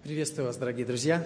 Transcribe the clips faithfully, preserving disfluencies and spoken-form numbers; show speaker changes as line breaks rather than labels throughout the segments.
Приветствую вас, дорогие друзья.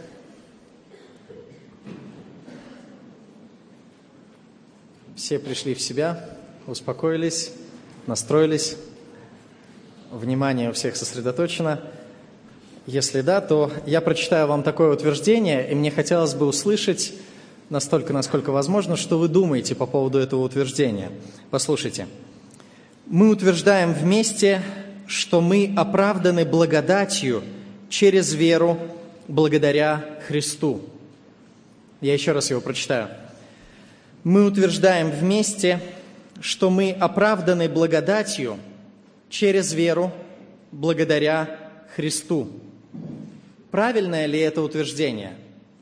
Все пришли в себя, успокоились, настроились. Внимание у всех сосредоточено. Если да, то я прочитаю вам такое утверждение, и мне хотелось бы услышать настолько, насколько возможно, что вы думаете по поводу этого утверждения. Послушайте. Мы утверждаем вместе, что мы оправданы благодатью через веру благодаря Христу. Я еще раз его прочитаю. Мы утверждаем вместе, что мы оправданы благодатью через веру благодаря Христу. Правильное ли это утверждение?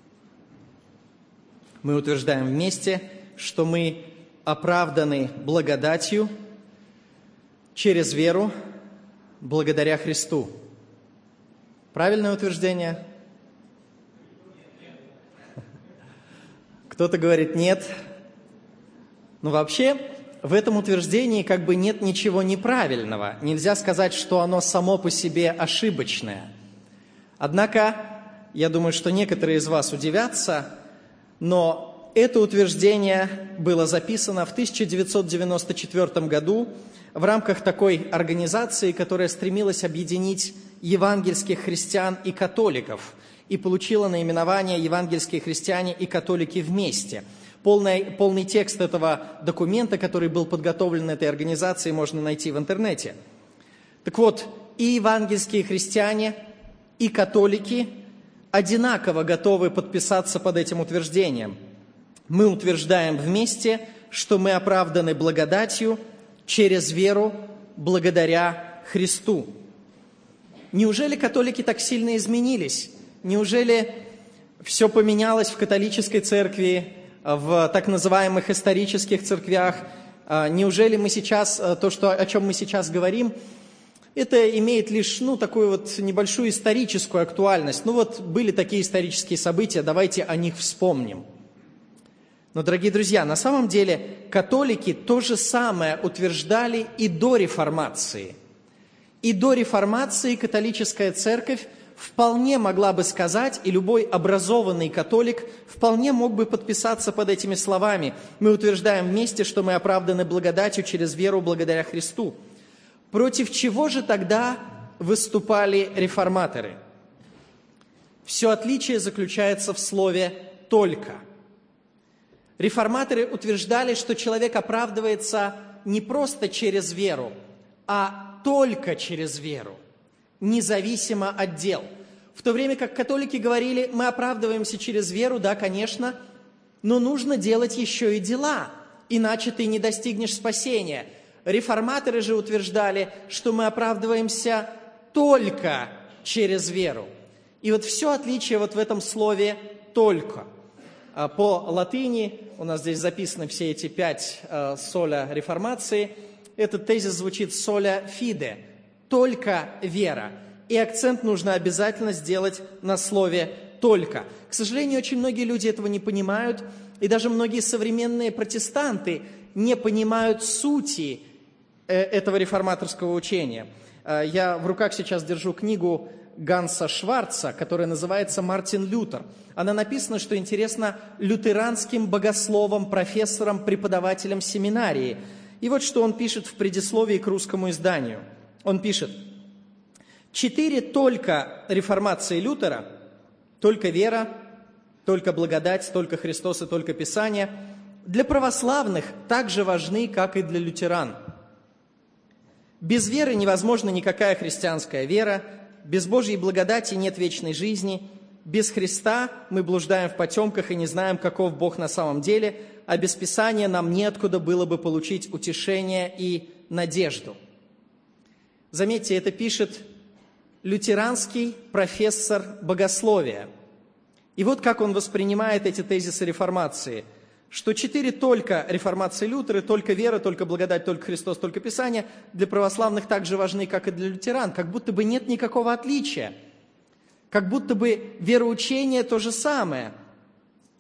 Мы утверждаем вместе, что мы оправданы благодатью через веру благодаря Христу. Правильное утверждение? Кто-то говорит нет. Но вообще в этом утверждении как бы нет ничего неправильного. Нельзя сказать, что оно само по себе ошибочное. Однако, я думаю, что некоторые из вас удивятся, но это утверждение было записано в тысяча девятьсот девяносто четвёртом году в рамках такой организации, которая стремилась объединить евангельских христиан и католиков и получила наименование «Евангельские христиане и католики вместе». Полный, полный текст этого документа, который был подготовлен этой организацией, можно найти в интернете. Так вот, и евангельские христиане, и католики одинаково готовы подписаться под этим утверждением. Мы утверждаем вместе, что мы оправданы благодатью через веру благодаря Христу. Неужели католики так сильно изменились? Неужели все поменялось в католической церкви, в так называемых исторических церквях? Неужели мы сейчас, то, что, о чем мы сейчас говорим, это имеет лишь ну, такую вот небольшую историческую актуальность? Ну вот были такие исторические события, давайте о них вспомним. Но, дорогие друзья, на самом деле католики то же самое утверждали и до реформации. И до реформации католическая церковь вполне могла бы сказать, и любой образованный католик вполне мог бы подписаться под этими словами. Мы утверждаем вместе, что мы оправданы благодатью через веру благодаря Христу. Против чего же тогда выступали реформаторы? Все отличие заключается в слове «только». Реформаторы утверждали, что человек оправдывается не просто через веру, а только через веру, независимо от дел. В то время как католики говорили, мы оправдываемся через веру, да, конечно, но нужно делать еще и дела, иначе ты не достигнешь спасения. Реформаторы же утверждали, что мы оправдываемся только через веру. И вот все отличие вот в этом слове «только». По латыни, у нас здесь записаны все эти пять э, соля реформации, этот тезис звучит «соля фиде», «только вера». И акцент нужно обязательно сделать на слове «только». К сожалению, очень многие люди этого не понимают, и даже многие современные протестанты не понимают сути э, этого реформаторского учения. Э, я в руках сейчас держу книгу Ганса Шварца, которая называется «Мартин Лютер». Она написана, что интересно, лютеранским богословом, профессором, преподавателем семинарии. И вот что он пишет в предисловии к русскому изданию. Он пишет: «Четыре только реформации Лютера, только вера, только благодать, только Христос и только Писание, для православных так же важны, как и для лютеран. Без веры невозможна никакая христианская вера, без Божьей благодати нет вечной жизни, без Христа мы блуждаем в потемках и не знаем, каков Бог на самом деле, а без Писания нам неоткуда было бы получить утешение и надежду». Заметьте, это пишет лютеранский профессор богословия. И вот как он воспринимает эти тезисы реформации, что четыре только реформации Лютера, только вера, только благодать, только Христос, только Писание для православных так же важны, как и для лютеран, как будто бы нет никакого отличия, как будто бы вероучение то же самое.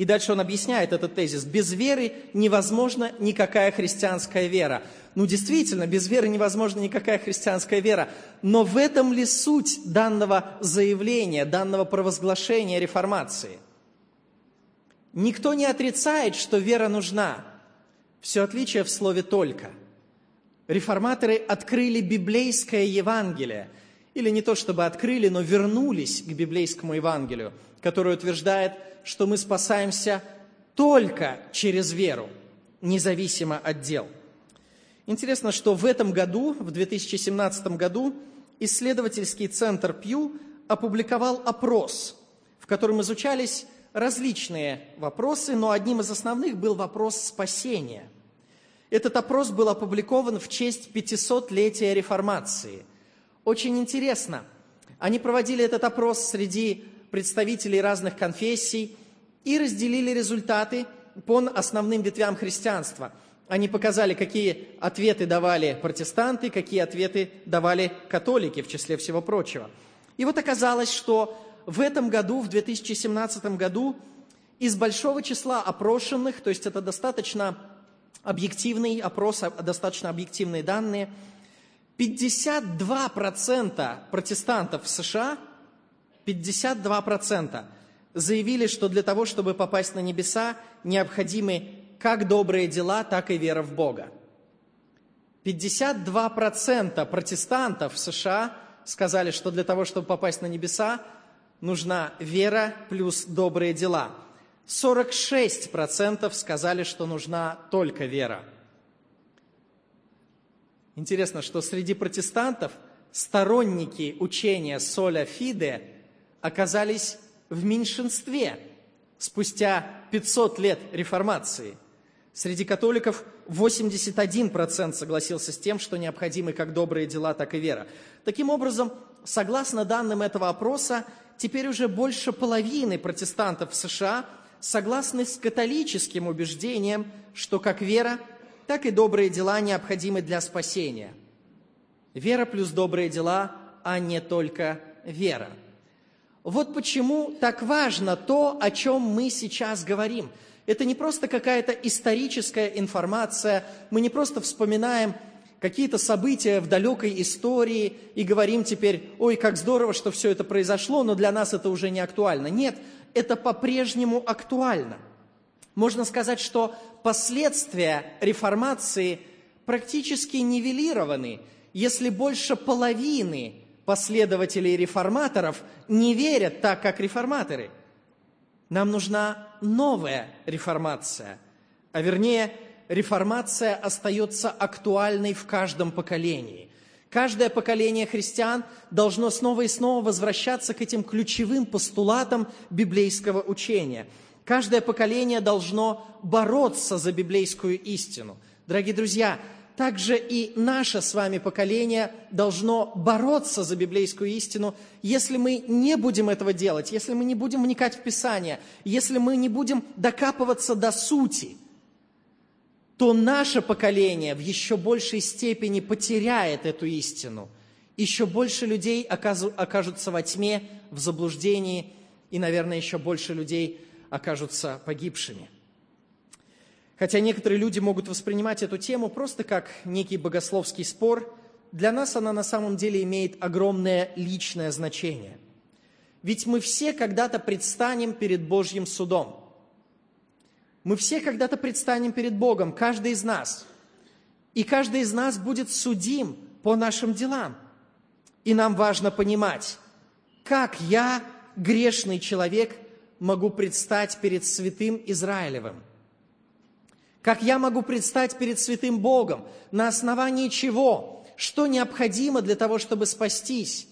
И дальше он объясняет этот тезис. Без веры невозможна никакая христианская вера. Ну, действительно, без веры невозможна никакая христианская вера. Но в этом ли суть данного заявления, данного провозглашения реформации? Никто не отрицает, что вера нужна. Все отличие в слове «только». Реформаторы открыли библейское Евангелие. Или не то чтобы открыли, но вернулись к библейскому Евангелию, которое утверждает, что мы спасаемся только через веру, независимо от дел. Интересно, что в этом году, в две тысячи семнадцатом году, исследовательский центр Пью опубликовал опрос, в котором изучались различные вопросы, но одним из основных был вопрос спасения. Этот опрос был опубликован в честь пятисотлетия Реформации. Очень интересно, они проводили этот опрос среди представителей разных конфессий и разделили результаты по основным ветвям христианства. Они показали, какие ответы давали протестанты, какие ответы давали католики, в числе всего прочего. И вот оказалось, что в этом году, в две тысячи семнадцатом году, из большого числа опрошенных, то есть это достаточно объективный опрос, достаточно объективные данные, пятьдесят два процента протестантов в США, пятьдесят два процента заявили, что для того, чтобы попасть на небеса, необходимы как добрые дела, так и вера в Бога. пятьдесят два процента протестантов в США сказали, что для того, чтобы попасть на небеса, нужна вера плюс добрые дела. сорок шесть процентов сказали, что нужна только вера. Интересно, что среди протестантов сторонники учения соля фиде оказались в меньшинстве спустя пятьсот лет реформации. Среди католиков восемьдесят один процент согласился с тем, что необходимы как добрые дела, так и вера. Таким образом, согласно данным этого опроса, теперь уже больше половины протестантов в США согласны с католическим убеждением, что как вера, так и добрые дела необходимы для спасения. Вера плюс добрые дела, а не только вера. Вот почему так важно то, о чем мы сейчас говорим. Это не просто какая-то историческая информация, мы не просто вспоминаем какие-то события в далекой истории и говорим теперь: ой, как здорово, что все это произошло, но для нас это уже не актуально. Нет, это по-прежнему актуально. Можно сказать, что последствия реформации практически нивелированы, если больше половины последователей реформаторов не верят так, как реформаторы. Нам нужна новая реформация, а вернее, реформация остается актуальной в каждом поколении. Каждое поколение христиан должно снова и снова возвращаться к этим ключевым постулатам библейского учения. Каждое поколение должно бороться за библейскую истину. Дорогие друзья, также и наше с вами поколение должно бороться за библейскую истину. Если мы не будем этого делать, если мы не будем вникать в Писание, если мы не будем докапываться до сути, то наше поколение в еще большей степени потеряет эту истину. Еще больше людей окажутся во тьме, в заблуждении, и, наверное, еще больше людей окажутся погибшими. Хотя некоторые люди могут воспринимать эту тему просто как некий богословский спор, для нас она на самом деле имеет огромное личное значение. Ведь мы все когда-то предстанем перед Божьим судом. Мы все когда-то предстанем перед Богом, каждый из нас. И каждый из нас будет судим по нашим делам. И нам важно понимать, как я, грешный человек, могу предстать перед святым Израилевым. Как я могу предстать перед святым Богом? На основании чего? Что необходимо для того, чтобы спастись?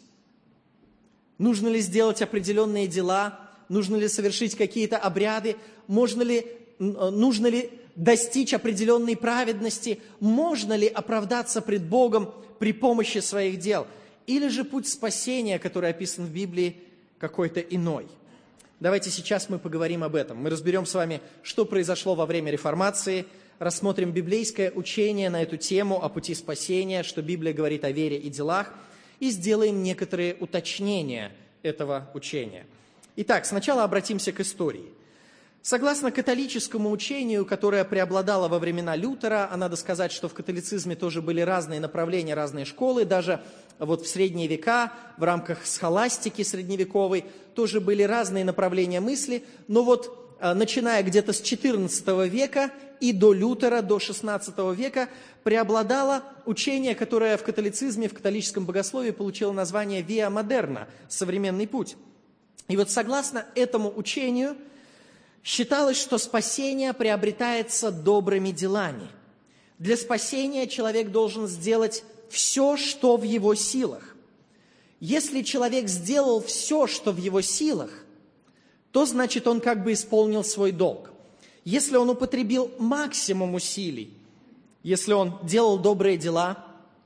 Нужно ли сделать определенные дела? Нужно ли совершить какие-то обряды? Можно ли, нужно ли достичь определенной праведности? Можно ли оправдаться пред Богом при помощи своих дел? Или же путь спасения, который описан в Библии, какой-то иной? Давайте сейчас мы поговорим об этом. Мы разберем с вами, что произошло во время реформации, рассмотрим библейское учение на эту тему о пути спасения, что Библия говорит о вере и делах, и сделаем некоторые уточнения этого учения. Итак, сначала обратимся к истории. Согласно католическому учению, которое преобладало во времена Лютера, а надо сказать, что в католицизме тоже были разные направления, разные школы, даже вот в средние века, в рамках схоластики средневековой, тоже были разные направления мысли, но вот начиная где-то с четырнадцатого века и до Лютера, до шестнадцатого века, преобладало учение, которое в католицизме, в католическом богословии получило название «Via Moderna» – «Современный путь». И вот согласно этому учению считалось, что спасение приобретается добрыми делами. Для спасения человек должен сделать все, что в его силах. Если человек сделал все, что в его силах, то значит он как бы исполнил свой долг. Если он употребил максимум усилий, если он делал добрые дела,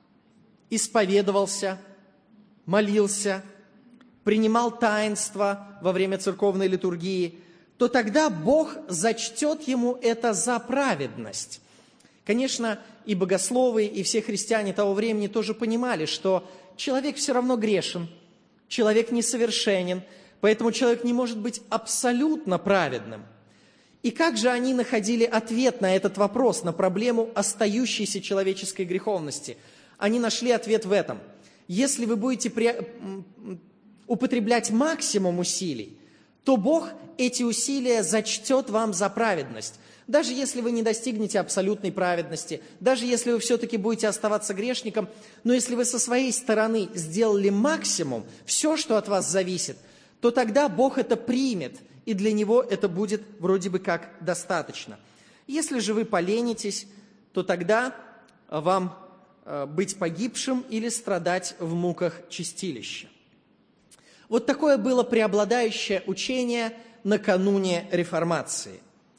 исповедовался, молился, принимал таинство во время церковной литургии, то тогда Бог зачтет ему это за праведность. Конечно, и богословы, и все христиане того времени тоже понимали, что человек все равно грешен, человек несовершенен, поэтому человек не может быть абсолютно праведным. И как же они находили ответ на этот вопрос, на проблему остающейся человеческой греховности? Они нашли ответ в этом. Если вы будете при... употреблять максимум усилий, то Бог эти усилия зачтет вам за праведность. Даже если вы не достигнете абсолютной праведности, даже если вы все-таки будете оставаться грешником, но если вы со своей стороны сделали максимум, все, что от вас зависит, то тогда Бог это примет, и для Него это будет вроде бы как достаточно. Если же вы поленитесь, то тогда вам быть погибшим или страдать в муках чистилища. Вот такое было преобладающее учение накануне Реформации.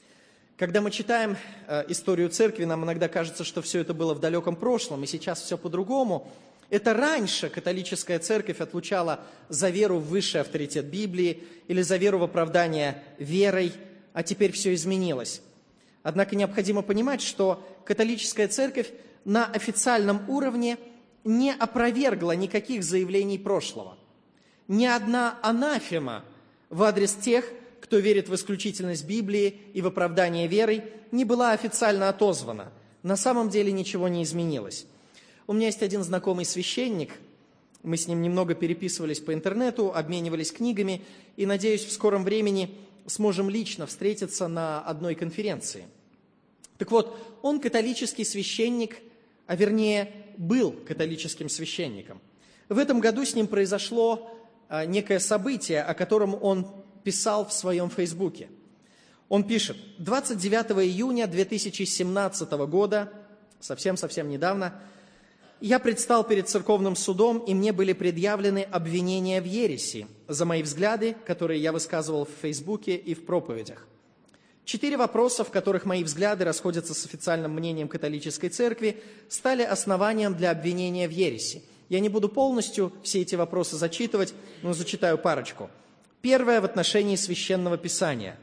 Когда мы читаем э, историю церкви, нам иногда кажется, что все это было в далеком прошлом, и сейчас все по-другому. Это раньше католическая церковь отлучала за веру в высший авторитет Библии или за веру в оправдание верой, а теперь все изменилось. Однако необходимо понимать, что католическая церковь на официальном уровне не опровергла никаких заявлений прошлого. Ни одна анафема в адрес тех, кто верит в исключительность Библии и в оправдание верой, не была официально отозвана. На самом деле ничего не изменилось. У меня есть один знакомый священник, мы с ним немного переписывались по интернету, обменивались книгами, и, надеюсь, в скором времени сможем лично встретиться на одной конференции. Так вот, он католический священник, а вернее, был католическим священником. В этом году с ним произошло некое событие, о котором он писал в своем фейсбуке. Он пишет: двадцать девятого июня две тысячи семнадцатого года, совсем-совсем недавно, я предстал перед церковным судом, и мне были предъявлены обвинения в ереси за мои взгляды, которые я высказывал в фейсбуке и в проповедях. Четыре вопроса, в которых мои взгляды расходятся с официальным мнением католической церкви, стали основанием для обвинения в ереси. Я не буду полностью все эти вопросы зачитывать, но зачитаю парочку. Первое в отношении Священного Писания.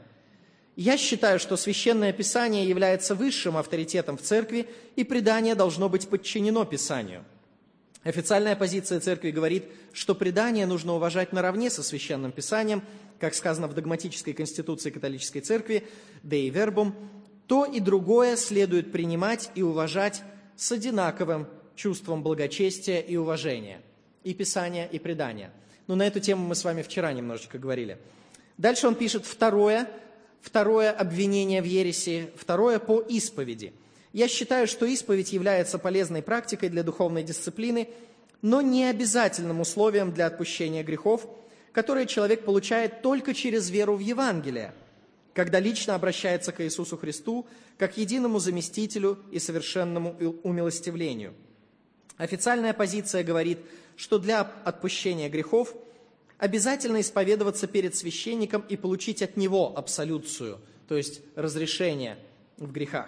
Я считаю, что Священное Писание является высшим авторитетом в церкви, и предание должно быть подчинено Писанию. Официальная позиция церкви говорит, что предание нужно уважать наравне со Священным Писанием, как сказано в догматической конституции католической церкви «Dei Verbum», то и другое следует принимать и уважать с одинаковым чувством благочестия и уважения. И Писание, и предание. Но на эту тему мы с вами вчера немножечко говорили. Дальше он пишет второе, второе обвинение в ереси, второе по исповеди. Я считаю, что исповедь является полезной практикой для духовной дисциплины, но не обязательным условием для отпущения грехов, которые человек получает только через веру в Евангелие, когда лично обращается к Иисусу Христу как единому заместителю и совершенному умилостивлению. Официальная позиция говорит, что для отпущения грехов обязательно исповедоваться перед священником и получить от него абсолюцию, то есть разрешение в грехах.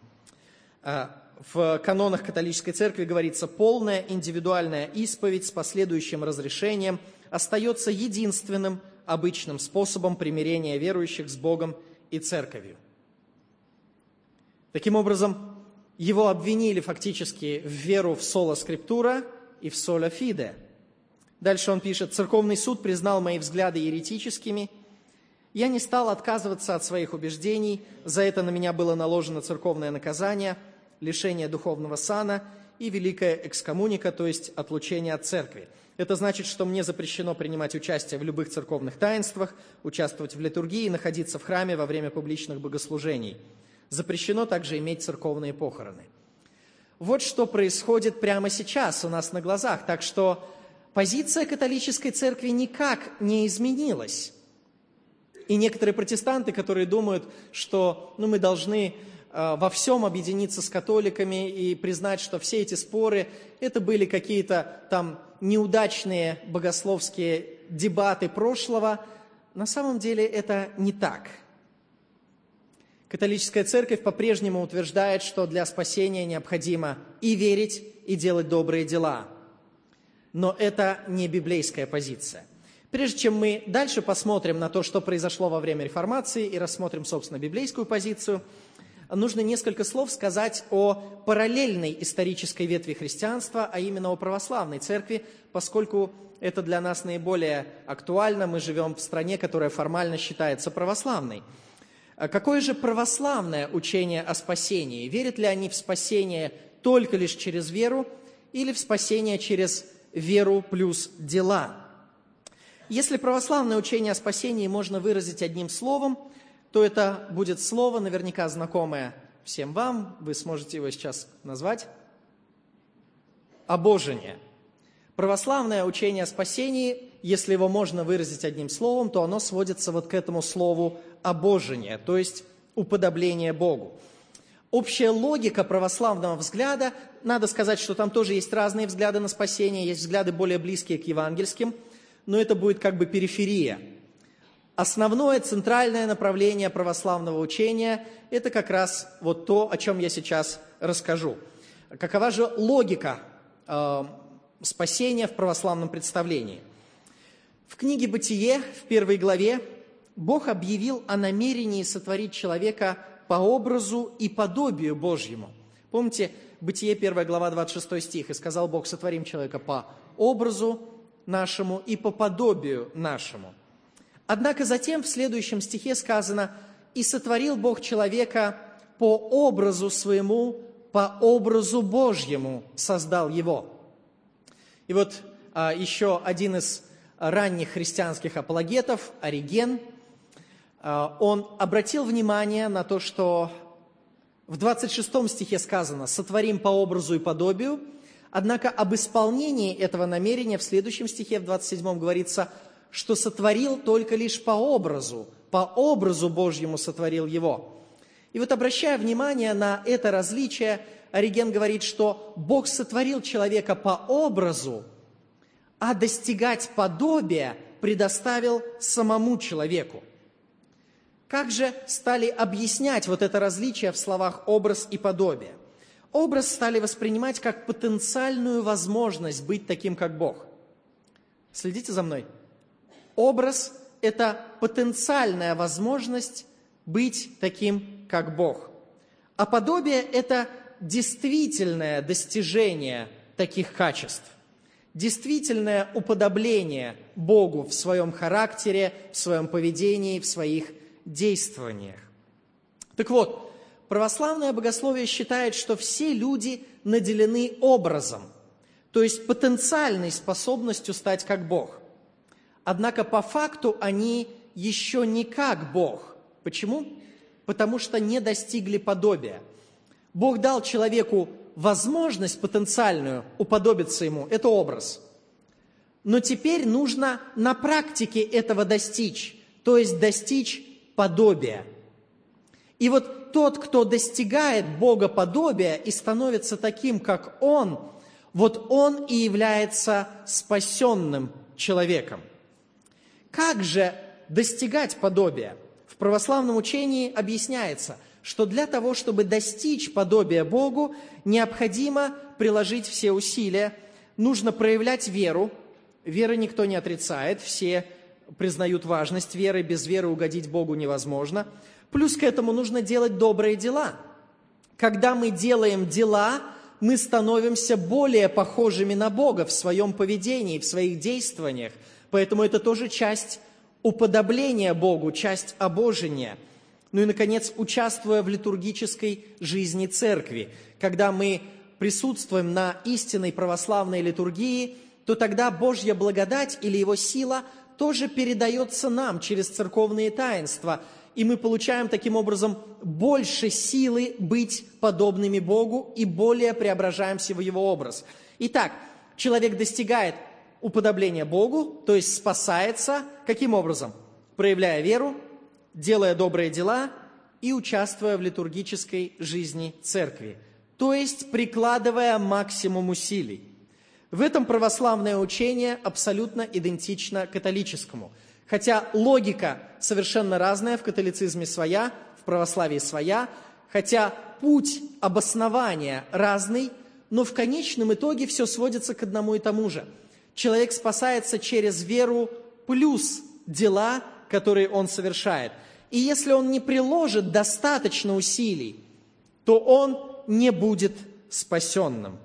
В канонах католической церкви говорится, полная индивидуальная исповедь с последующим разрешением остается единственным обычным способом примирения верующих с Богом и церковью. Таким образом, его обвинили фактически в веру в соло скриптура и в соло фиде. Дальше он пишет: «Церковный суд признал мои взгляды еретическими Я не стал отказываться от своих убеждений, за это на меня было наложено церковное наказание, лишение духовного сана и великая экскоммуника, то есть отлучение от церкви. Это значит, что мне запрещено принимать участие в любых церковных таинствах, участвовать в литургии, находиться в храме во время публичных богослужений. Запрещено также иметь церковные похороны. Вот что происходит прямо сейчас у нас на глазах. Так что позиция католической церкви никак не изменилась. И некоторые протестанты, которые думают, что ну, мы должны э, во всем объединиться с католиками и признать, что все эти споры, это были какие-то там неудачные богословские дебаты прошлого, на самом деле это не так. Католическая церковь по-прежнему утверждает, что для спасения необходимо и верить, и делать добрые дела. Но это не библейская позиция. Прежде чем мы дальше посмотрим на то, что произошло во время реформации, и рассмотрим, собственно, библейскую позицию, нужно несколько слов сказать о параллельной исторической ветви христианства, а именно о православной церкви, поскольку это для нас наиболее актуально. Мы живем в стране, которая формально считается православной. Какое же православное учение о спасении? Верят ли они в спасение только лишь через веру или в спасение через веру плюс дела? Если православное учение о спасении можно выразить одним словом, то это будет слово, наверняка знакомое всем вам, вы сможете его сейчас назвать, обожение. Православное учение о спасении, если его можно выразить одним словом, то оно сводится вот к этому слову обожение, то есть уподобление Богу. Общая логика православного взгляда, надо сказать, что там тоже есть разные взгляды на спасение, есть взгляды более близкие к евангельским, но это будет как бы периферия. Основное, центральное направление православного учения – это как раз вот то, о чем я сейчас расскажу. Какова же логика э, спасения в православном представлении? В книге «Бытие» в первой главе Бог объявил о намерении сотворить человека по образу и подобию Божьему. Помните, Бытие, первая глава, двадцать шестой стих, «И сказал Бог, сотворим человека по образу нашему и по подобию нашему». Однако затем в следующем стихе сказано: «И сотворил Бог человека по образу своему, по образу Божьему создал его». И вот а, еще один из ранних христианских апологетов, Ориген, а, он обратил внимание на то, что в двадцать шестом стихе сказано «сотворим по образу и подобию», однако об исполнении этого намерения в следующем стихе, в двадцать седьмом, говорится, что сотворил только лишь по образу, по образу Божьему сотворил его. И вот, обращая внимание на это различие, Ориген говорит, что Бог сотворил человека по образу, а достигать подобия предоставил самому человеку. Как же стали объяснять вот это различие в словах «образ» и «подобие»? Образ стали воспринимать как потенциальную возможность быть таким, как Бог. Следите за мной. Образ – это потенциальная возможность быть таким, как Бог. А подобие – это действительное достижение таких качеств, действительное уподобление Богу в своем характере, в своем поведении, в своих действованиях. Так вот, православное богословие считает, что все люди наделены образом, то есть потенциальной способностью стать как Бог. Однако по факту они еще не как Бог. Почему? Потому что не достигли подобия. Бог дал человеку возможность потенциальную уподобиться ему. Это образ. Но теперь нужно на практике этого достичь, то есть достичь подобия. И вот тот, кто достигает богоподобия и становится таким, как Он, вот он и является спасенным человеком. Как же достигать подобия? В православном учении объясняется, что для того, чтобы достичь подобия Богу, необходимо приложить все усилия, нужно проявлять веру. Веры никто не отрицает, все признают важность веры, без веры угодить Богу невозможно. Плюс к этому нужно делать добрые дела. Когда мы делаем дела, мы становимся более похожими на Бога в своем поведении, в своих действованиях. Поэтому это тоже часть уподобление Богу, часть обожения. Ну и, наконец, участвуя в литургической жизни церкви. Когда мы присутствуем на истинной православной литургии, то тогда Божья благодать или Его сила тоже передается нам через церковные таинства, и мы получаем таким образом больше силы быть подобными Богу и более преображаемся в Его образ. Итак, человек достигает уподобления Богу, то есть спасается, каким образом? Проявляя веру, делая добрые дела и участвуя в литургической жизни церкви, то есть прикладывая максимум усилий. В этом православное учение абсолютно идентично католическому. Хотя логика совершенно разная, в католицизме своя, в православии своя, хотя путь обоснования разный, но в конечном итоге все сводится к одному и тому же. Человек спасается через веру плюс дела, которые он совершает. И если он не приложит достаточно усилий, то он не будет спасенным.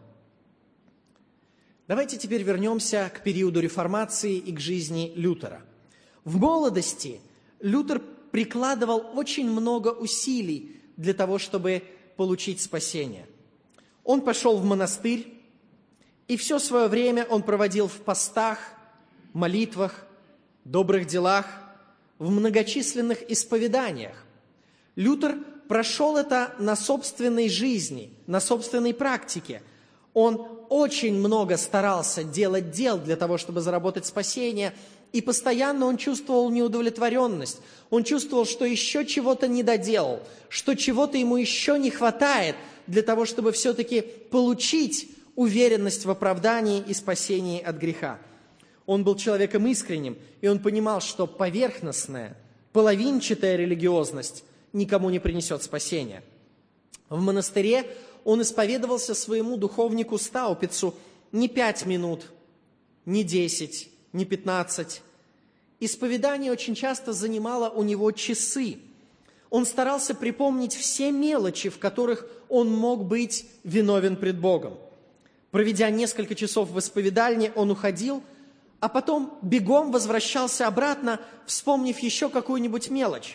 Давайте теперь вернемся к периоду реформации и к жизни Лютера. В молодости Лютер прикладывал очень много усилий для того, чтобы получить спасение. Он пошел в монастырь, и все свое время он проводил в постах, молитвах, добрых делах, в многочисленных исповеданиях. Лютер прошел это на собственной жизни, на собственной практике. Он очень много старался делать дел для того, чтобы заработать спасение, и постоянно он чувствовал неудовлетворенность. Он чувствовал, что еще чего-то не доделал, что чего-то ему еще не хватает для того, чтобы все-таки получить уверенность в оправдании и спасении от греха. Он был человеком искренним, и он понимал, что поверхностная, половинчатая религиозность никому не принесет спасения. В монастыре он исповедовался своему духовнику Стаупицу не пять минут, не десять, не пятнадцать. Исповедание очень часто занимало у него часы. Он старался припомнить все мелочи, в которых он мог быть виновен пред Богом. Проведя несколько часов в исповедальне, он уходил, а потом бегом возвращался обратно, вспомнив еще какую-нибудь мелочь.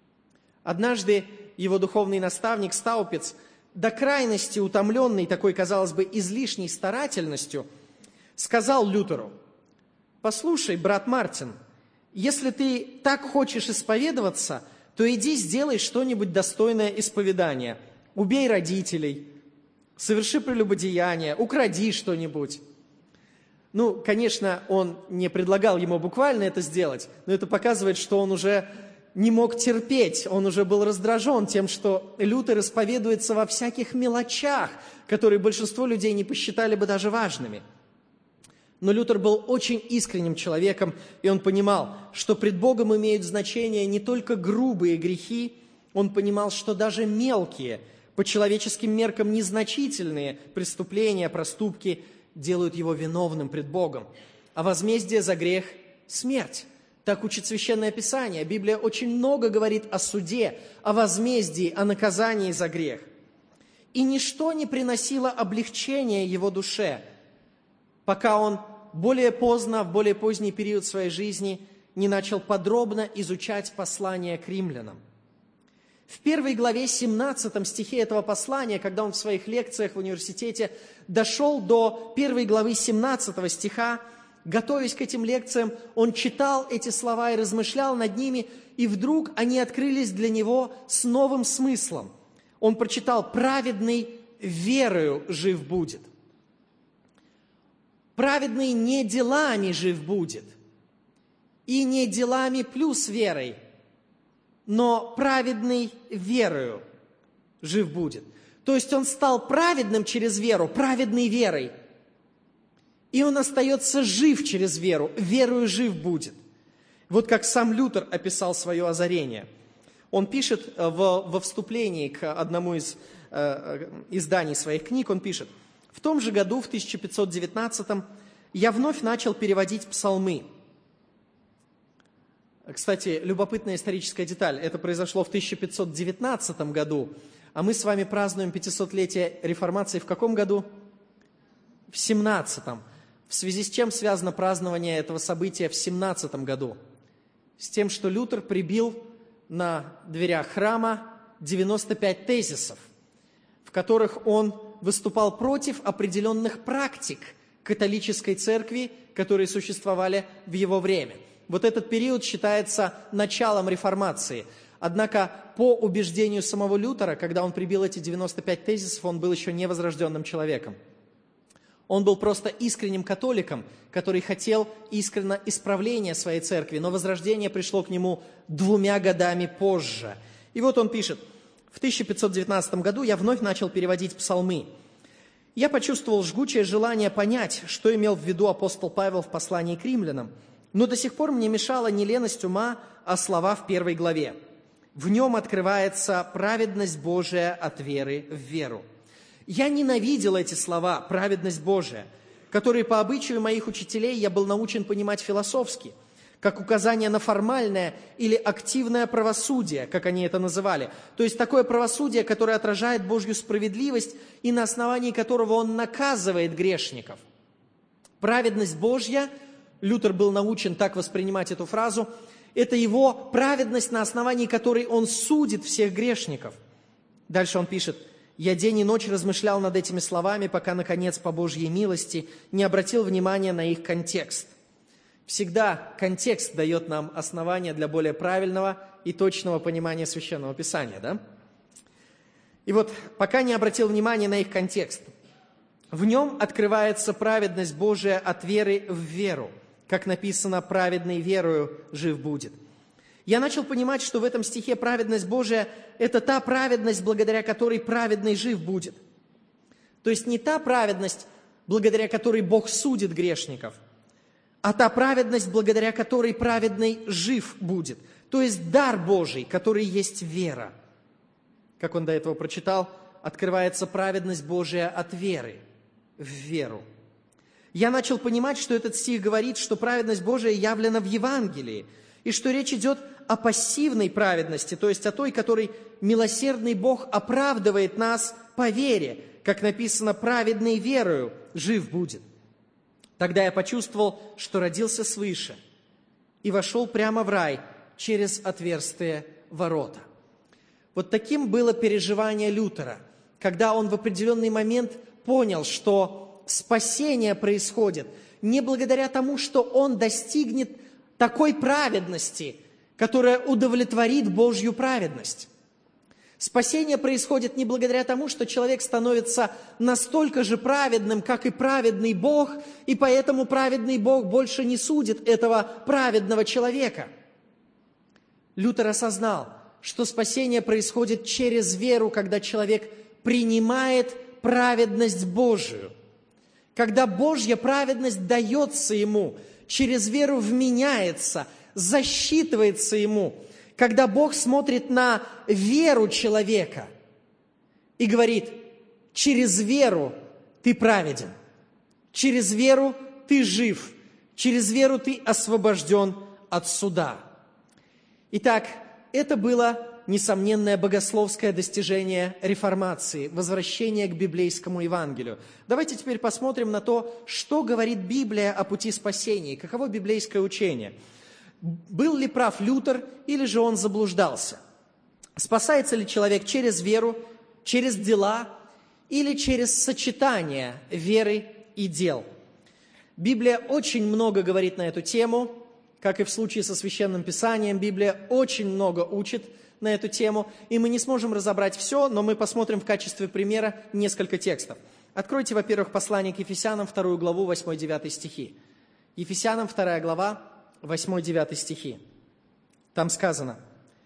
Однажды его духовный наставник Стаупиц, до крайности утомленный такой, казалось бы, излишней старательностью, сказал Лютеру: «Послушай, брат Мартин, если ты так хочешь исповедоваться, то иди сделай что-нибудь достойное исповедания. Убей родителей, соверши прелюбодеяние, укради что-нибудь». Ну, конечно, он не предлагал ему буквально это сделать, но это показывает, что он уже не мог терпеть, он уже был раздражен тем, что Лютер исповедуется во всяких мелочах, которые большинство людей не посчитали бы даже важными. Но Лютер был очень искренним человеком, и он понимал, что пред Богом имеют значение не только грубые грехи, он понимал, что даже мелкие, по человеческим меркам незначительные преступления, проступки делают его виновным пред Богом. А возмездие за грех – смерть. Так учит Священное Писание. Библия очень много говорит о суде, о возмездии, о наказании за грех. И ничто не приносило облегчения его душе, пока он более поздно, в более поздний период своей жизни не начал подробно изучать послание к римлянам. В первой главе, семнадцатом стихе этого послания, когда он в своих лекциях в университете дошел до первой главы семнадцатого стиха, готовясь к этим лекциям, он читал эти слова и размышлял над ними, и вдруг они открылись для него с новым смыслом. Он прочитал: «Праведный верою жив будет». Праведный не делами жив будет, и не делами плюс верой, но праведный верою жив будет. То есть он стал праведным через веру, праведной верой, и он остается жив через веру, верою жив будет. Вот как сам Лютер описал свое озарение. Он пишет в, во вступлении к одному из э, изданий своих книг, он пишет: «В том же году, в тысяча пятьсот девятнадцатом, я вновь начал переводить псалмы». Кстати, любопытная историческая деталь. Это произошло в тысяча пятьсот девятнадцатом году, а мы с вами празднуем пятисотлетие реформации в каком году? В семнадцатом. В связи с чем связано празднование этого события в семнадцатом году? с тем, что Лютер прибил на дверях храма девяносто пять тезисов, в которых он выступал против определенных практик католической церкви, которые существовали в его время. Вот этот период считается началом реформации. Однако, по убеждению самого Лютера, когда он прибил эти девяносто пять тезисов, он был еще не возрожденным человеком. Он был просто искренним католиком, который хотел искренно исправления своей церкви, но возрождение пришло к нему двумя годами позже. И вот он пишет: «В тысяча пятьсот девятнадцатом году я вновь начал переводить псалмы. Я почувствовал жгучее желание понять, что имел в виду апостол Павел в послании к римлянам, но до сих пор мне мешала не леность ума, а слова в первой главе. В нем открывается праведность Божия от веры в веру. Я ненавидел эти слова «праведность Божия», которые по обычаю моих учителей я был научен понимать философски, как указание на формальное или активное правосудие, как они это называли. То есть такое правосудие, которое отражает Божью справедливость и на основании которого Он наказывает грешников. Праведность Божья, Лютер был научен так воспринимать эту фразу, это его праведность, на основании которой Он судит всех грешников. Дальше он пишет: «Я день и ночь размышлял над этими словами, пока, наконец, по Божьей милости не обратил внимания на их контекст». Всегда контекст дает нам основание для более правильного и точного понимания Священного Писания, да? И вот, пока не обратил внимания на их контекст, в нем открывается праведность Божия от веры в веру, как написано: «Праведный верою жив будет». Я начал понимать, что в этом стихе праведность Божия – это та праведность, благодаря которой праведный жив будет. То есть не та праведность, благодаря которой Бог судит грешников, а та праведность, благодаря которой праведный жив будет. То есть дар Божий, который есть вера. Как он до этого прочитал, открывается праведность Божия от веры в веру. Я начал понимать, что этот стих говорит, что праведность Божия явлена в Евангелии, и что речь идет о пассивной праведности, то есть о той, которой милосердный Бог оправдывает нас по вере, как написано: «Праведный верою жив будет». Тогда я почувствовал, что родился свыше и вошел прямо в рай через отверстие ворота. Вот таким было переживание Лютера, когда он в определенный момент понял, что спасение происходит не благодаря тому, что он достигнет такой праведности, которая удовлетворит Божью праведность. Спасение происходит не благодаря тому, что человек становится настолько же праведным, как и праведный Бог, и поэтому праведный Бог больше не судит этого праведного человека. Лютер осознал, что спасение происходит через веру, когда человек принимает праведность Божию. Когда Божья праведность дается ему, через веру вменяется, засчитывается ему, когда Бог смотрит на веру человека и говорит: через веру ты праведен, через веру ты жив, через веру ты освобожден от суда. Итак, это было несомненное богословское достижение реформации, возвращение к библейскому Евангелию. Давайте теперь посмотрим на то, что говорит Библия о пути спасения, каково библейское учение. Был ли прав Лютер, или же он заблуждался? Спасается ли человек через веру, через дела или через сочетание веры и дел? Библия очень много говорит на эту тему, как и в случае со Священным Писанием. Библия очень много учит на эту тему, и мы не сможем разобрать все, но мы посмотрим в качестве примера несколько текстов. Откройте, во-первых, послание к Ефесянам, вторую главу, восьмой-девятый стихи. Ефесянам, вторая глава, восьмой-девятый стихи. Там сказано: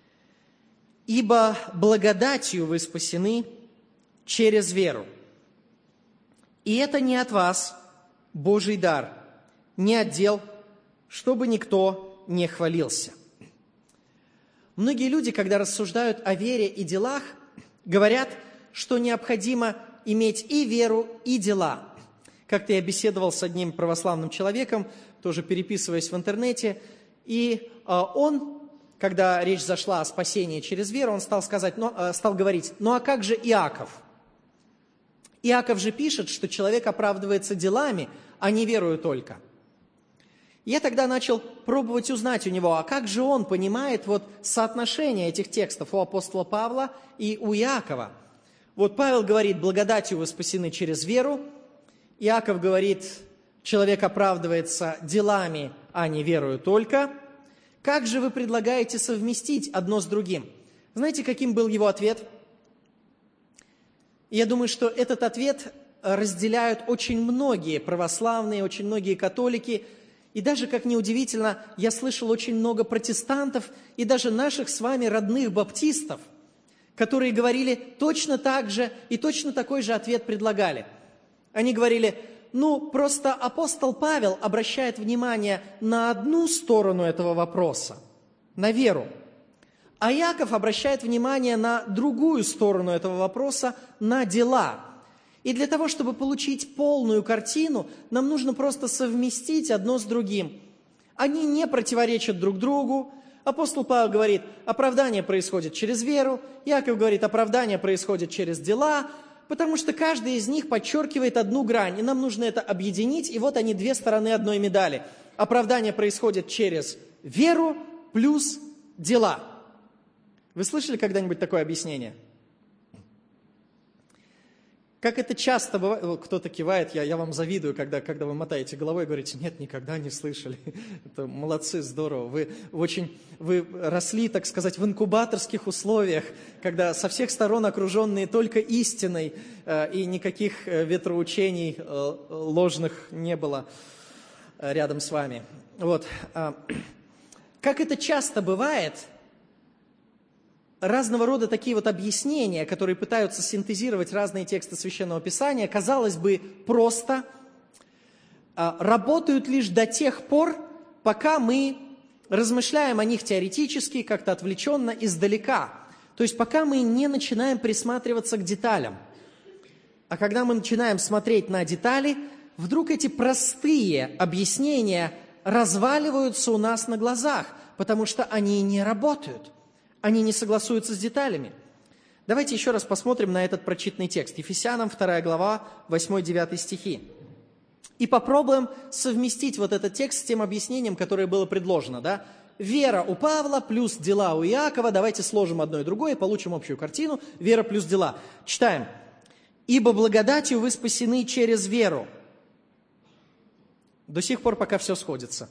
«Ибо благодатью вы спасены через веру. И это не от вас, Божий дар, не от дел, чтобы никто не хвалился». Многие люди, когда рассуждают о вере и делах, говорят, что необходимо иметь и веру, и дела. Как-то я беседовал с одним православным человеком, тоже переписываясь в интернете, и он, когда речь зашла о спасении через веру, он стал, сказать, ну, стал говорить: «Ну а как же Иаков? Иаков же пишет, что человек оправдывается делами, а не верою только». Я тогда начал пробовать узнать у него, а как же он понимает вот соотношение этих текстов у апостола Павла и у Иакова. Вот Павел говорит, благодатью вы спасены через веру. Иаков говорит, человек оправдывается делами, а не верою только. Как же вы предлагаете совместить одно с другим? Знаете, каким был его ответ? Я думаю, что этот ответ разделяют очень многие православные, очень многие католики. И даже, как ни удивительно, я слышал очень много протестантов и даже наших с вами родных баптистов, которые говорили точно так же и точно такой же ответ предлагали. Они говорили, ну, просто апостол Павел обращает внимание на одну сторону этого вопроса, на веру, а Иаков обращает внимание на другую сторону этого вопроса, на дела. И для того, чтобы получить полную картину, нам нужно просто совместить одно с другим. Они не противоречат друг другу. Апостол Павел говорит, оправдание происходит через веру. Иаков говорит, оправдание происходит через дела, потому что каждый из них подчеркивает одну грань, и нам нужно это объединить, и вот они, две стороны одной медали. Оправдание происходит через веру плюс дела. Вы слышали когда-нибудь такое объяснение? Как это часто бывает, кто-то кивает, я, я вам завидую, когда, когда вы мотаете головой и говорите, нет, никогда не слышали. Это молодцы, здорово. Вы, очень, вы росли, так сказать, в инкубаторских условиях, когда со всех сторон окруженные только истиной, э, и никаких ветроучений э, ложных не было э, рядом с вами. Вот. Э, как это часто бывает, разного рода такие вот объяснения, которые пытаются синтезировать разные тексты Священного Писания, казалось бы, просто работают лишь до тех пор, пока мы размышляем о них теоретически, как-то отвлеченно, издалека. То есть пока мы не начинаем присматриваться к деталям. А когда мы начинаем смотреть на детали, вдруг эти простые объяснения разваливаются у нас на глазах, потому что они не работают. Они не согласуются с деталями. Давайте еще раз посмотрим на этот прочитанный текст. Ефесянам вторая глава, восьмой-девятый стихи. И попробуем совместить вот этот текст с тем объяснением, которое было предложено. Да? Вера у Павла плюс дела у Иакова. Давайте сложим одно и другое и получим общую картину. Вера плюс дела. Читаем. «Ибо благодатью вы спасены через веру». До сих пор, пока все сходится.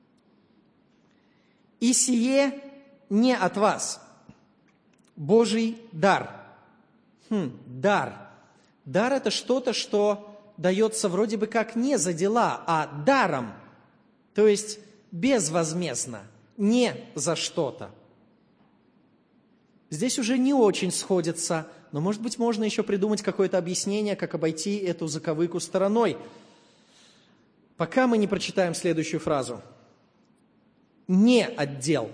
«И сие не от вас, Божий дар». Хм, дар. Дар – это что-то, что дается вроде бы как не за дела, а даром, то есть безвозмездно, не за что-то. Здесь уже не очень сходится, но, может быть, можно еще придумать какое-то объяснение, как обойти эту заковыку стороной. Пока мы не прочитаем следующую фразу. «Не отдел».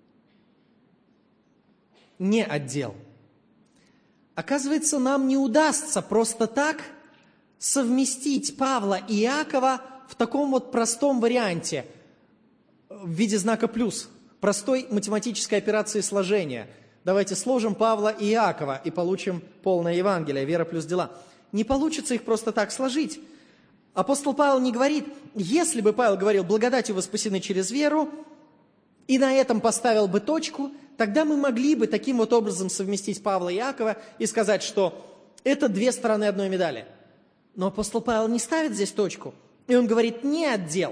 Не отдел. Оказывается, нам не удастся просто так совместить Павла и Иакова в таком вот простом варианте, в виде знака плюс, простой математической операции сложения. Давайте сложим Павла и Иакова и получим полное Евангелие, вера плюс дела. Не получится их просто так сложить. Апостол Павел не говорит, если бы Павел говорил, благодатью вы спасены через веру, и на этом поставил бы точку, тогда мы могли бы таким вот образом совместить Павла и Иакова и сказать, что это две стороны одной медали. Но апостол Павел не ставит здесь точку, и он говорит «не отдел».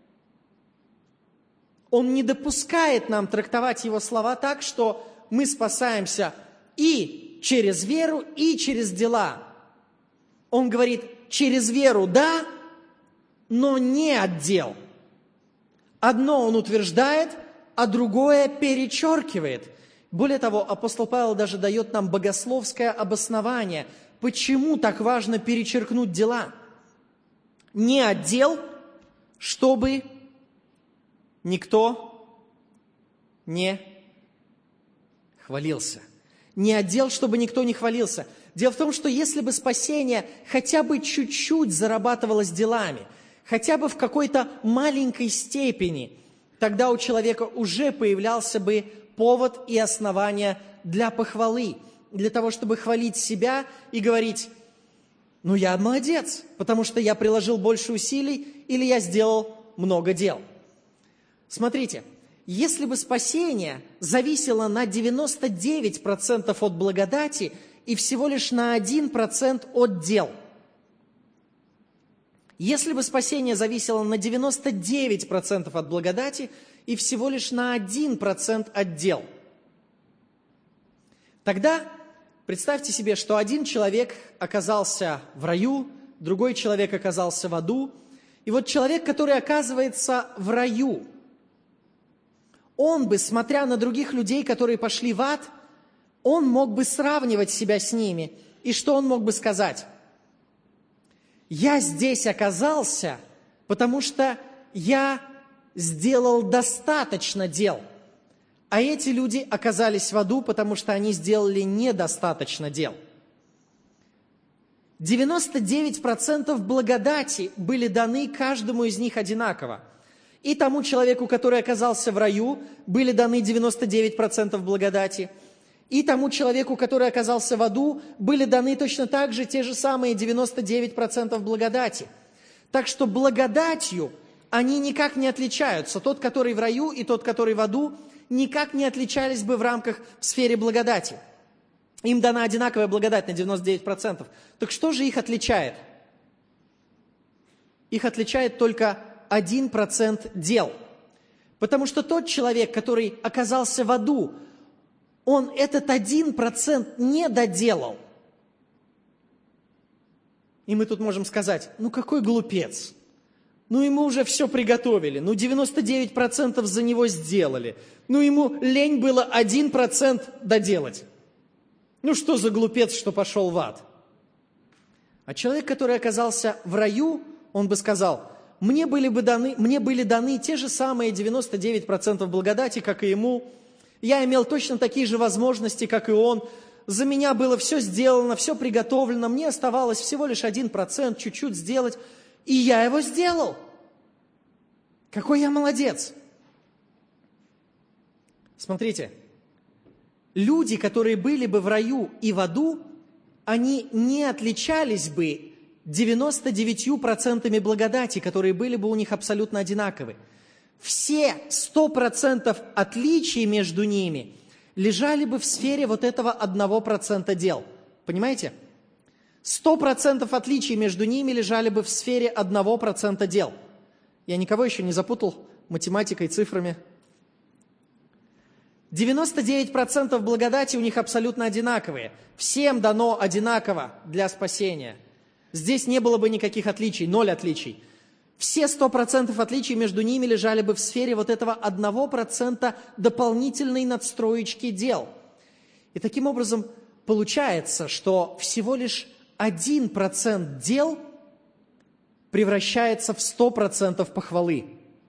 Он не допускает нам трактовать его слова так, что мы спасаемся и через веру, и через дела. Он говорит через веру да, но не отдел. Одно он утверждает, а другое перечеркивает. Более того, апостол Павел даже дает нам богословское обоснование, почему так важно перечеркнуть дела. Не отдел, чтобы никто не хвалился. Не отдел, чтобы никто не хвалился. Дело в том, что если бы спасение хотя бы чуть-чуть зарабатывалось делами, хотя бы в какой-то маленькой степени, тогда у человека уже появлялся бы повод и основание для похвалы, для того, чтобы хвалить себя и говорить, ну я молодец, потому что я приложил больше усилий или я сделал много дел. Смотрите, если бы спасение зависело на девяносто девять процентов от благодати и всего лишь на один процент от дел, если бы спасение зависело на девяносто девять процентов от благодати и всего лишь на один процент от дел, тогда представьте себе, что один человек оказался в раю, другой человек оказался в аду, и вот человек, который оказывается в раю, он бы, смотря на других людей, которые пошли в ад, он мог бы сравнивать себя с ними. И что он мог бы сказать? Я здесь оказался, потому что я сделал достаточно дел. А эти люди оказались в аду, потому что они сделали недостаточно дел. девяносто девять процентов благодати были даны каждому из них одинаково. И тому человеку, который оказался в раю, были даны девяносто девять процентов благодати. И тому человеку, который оказался в аду, были даны точно так же те же самые девяносто девять процентов благодати. Так что благодатью они никак не отличаются. Тот, который в раю, и тот, который в аду, никак не отличались бы в рамках в сфере благодати. Им дана одинаковая благодать на девяносто девять процентов. Так что же их отличает? Их отличает только один процент дел. Потому что тот человек, который оказался в аду, он этот один процент не доделал. И мы тут можем сказать, ну какой глупец. Ну ему уже все приготовили, ну девяносто девять процентов за него сделали. Ну ему лень было один процент доделать. Ну что за глупец, что пошел в ад? А человек, который оказался в раю, он бы сказал, мне были, бы даны, мне были даны те же самые девяносто девять процентов благодати, как и ему. Я имел точно такие же возможности, как и он. За меня было все сделано, все приготовлено. Мне оставалось всего лишь один процент чуть-чуть сделать. И я его сделал. Какой я молодец. Смотрите, люди, которые были бы в раю и в аду, они не отличались бы девяносто девятью процентами благодати, которые были бы у них абсолютно одинаковы. Все сто процентов отличий между ними лежали бы в сфере вот этого одного процента дел. Понимаете? сто процентов отличий между ними лежали бы в сфере одного процента дел. Я никого еще не запутал математикой, цифрами. девяносто девять процентов благодати у них абсолютно одинаковые. Всем дано одинаково для спасения. Здесь не было бы никаких отличий, ноль отличий. Все сто процентов отличий между ними лежали бы в сфере вот этого одного процента дополнительной надстроечки дел. И таким образом получается, что всего лишь один процент дел превращается в сто процентов похвалы.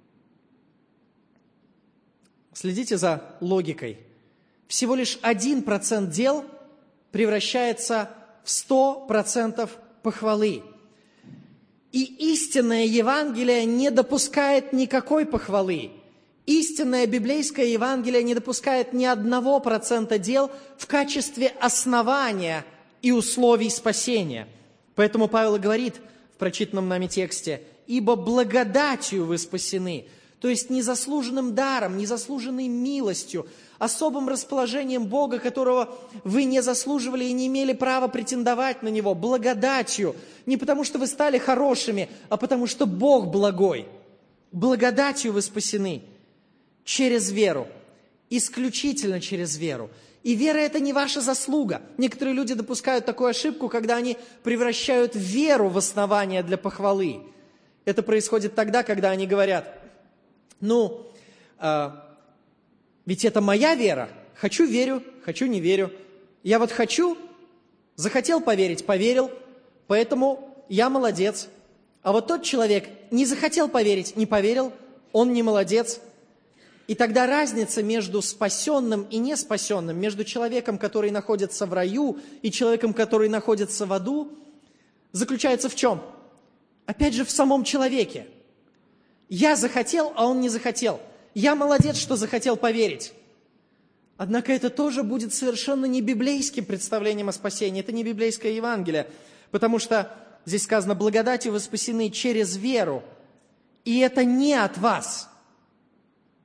Следите за логикой. Всего лишь один процент дел превращается в сто процентов похвалы. И истинное Евангелие не допускает никакой похвалы. Истинное библейское Евангелие не допускает ни одного процента дел в качестве основания и условий спасения. Поэтому Павел говорит в прочитанном нами тексте, «Ибо благодатью вы спасены», то есть незаслуженным даром, незаслуженной милостью, особым расположением Бога, которого вы не заслуживали и не имели права претендовать на Него, благодатью, не потому что вы стали хорошими, а потому что Бог благой. Благодатью вы спасены через веру, исключительно через веру. И вера – это не ваша заслуга. Некоторые люди допускают такую ошибку, когда они превращают веру в основание для похвалы. Это происходит тогда, когда они говорят, ну, э, ведь это моя вера. Хочу – верю, хочу – не верю. Я вот хочу, захотел поверить – поверил, поэтому я молодец. А вот тот человек не захотел поверить, не поверил, он не молодец. И тогда разница между спасенным и неспасенным, между человеком, который находится в раю, и человеком, который находится в аду, заключается в чем? Опять же, в самом человеке. Я захотел, а он не захотел. Я молодец, что захотел поверить. Однако это тоже будет совершенно не библейским представлением о спасении. Это не библейское Евангелие, потому что здесь сказано, благодатью вы спасены через веру. И это не от вас.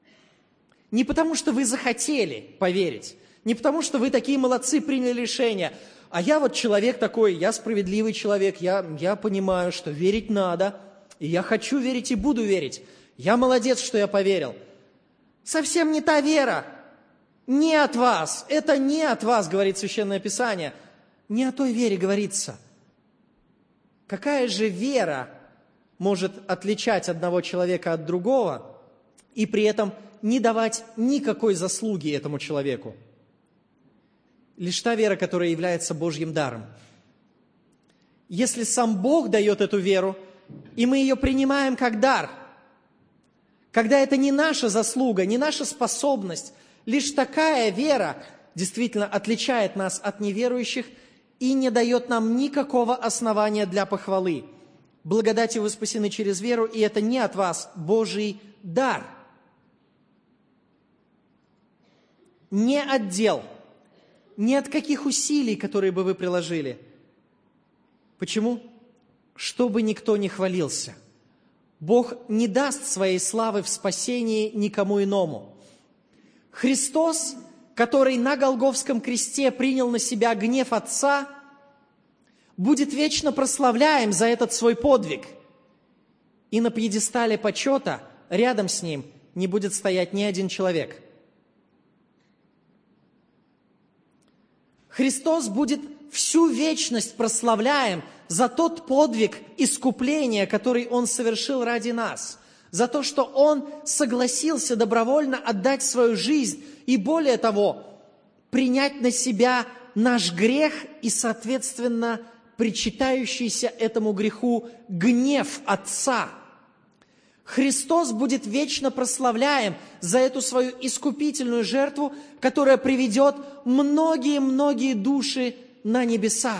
Не потому, что вы захотели поверить, не потому, что вы такие молодцы, приняли решение, а я вот человек такой, я справедливый человек, я, я понимаю, что верить надо, и я хочу верить и буду верить. Я молодец, что я поверил. Совсем не та вера. Не от вас. Это не от вас, говорит Священное Писание. Не о той вере говорится. Какая же вера может отличать одного человека от другого и при этом не давать никакой заслуги этому человеку? Лишь та вера, которая является Божьим даром. Если сам Бог дает эту веру, и мы ее принимаем как дар, когда это не наша заслуга, не наша способность, лишь такая вера действительно отличает нас от неверующих и не дает нам никакого основания для похвалы. Благодатью вы спасены через веру, и это не от вас, Божий дар. Не от дел, не от каких усилий, которые бы вы приложили. Почему? Чтобы никто не хвалился. Бог не даст своей славы в спасении никому иному. Христос, который на Голгофском кресте принял на себя гнев Отца, будет вечно прославляем за этот свой подвиг. И на пьедестале почета рядом с Ним не будет стоять ни один человек. Христос будет всю вечность прославляем за тот подвиг искупления, который Он совершил ради нас, за то, что Он согласился добровольно отдать свою жизнь и, более того, принять на себя наш грех и, соответственно, причитающийся этому греху гнев Отца. Христос будет вечно прославляем за эту свою искупительную жертву, которая приведет многие-многие души на небеса.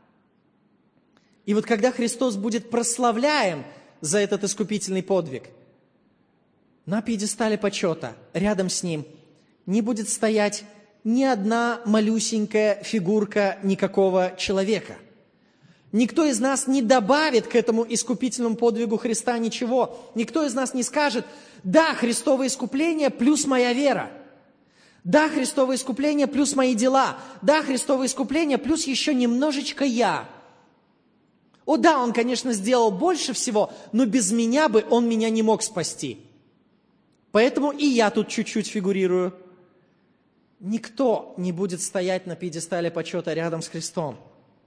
И вот когда Христос будет прославляем за этот искупительный подвиг, на пьедестале почета рядом с Ним не будет стоять ни одна малюсенькая фигурка никакого человека. Никто из нас не добавит к этому искупительному подвигу Христа ничего. Никто из нас не скажет: да, Христово искупление плюс моя вера. Да, Христово искупление плюс мои дела. Да, Христово искупление плюс еще немножечко я. О да, Он, конечно, сделал больше всего, но без меня бы Он меня не мог спасти. Поэтому и я тут чуть-чуть фигурирую. Никто не будет стоять на пьедестале почета рядом с Христом.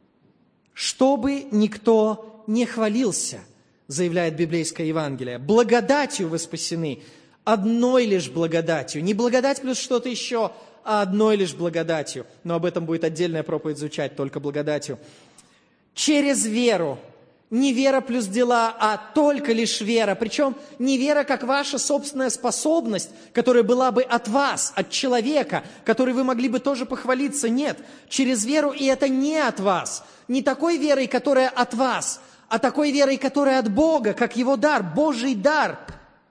Чтобы никто не хвалился, заявляет библейское Евангелие. Благодатью вы спасены, одной лишь благодатью. Не благодать плюс что-то еще, а одной лишь благодатью. Но об этом будет отдельная проповедь звучать, только благодатью. Через веру. Не вера плюс дела, а только лишь вера. Причем не вера, как ваша собственная способность, которая была бы от вас, от человека, которой вы могли бы тоже похвалиться. Нет, через веру, и это не от вас. Не такой верой, которая от вас, а такой верой, которая от Бога, как Его дар, Божий дар.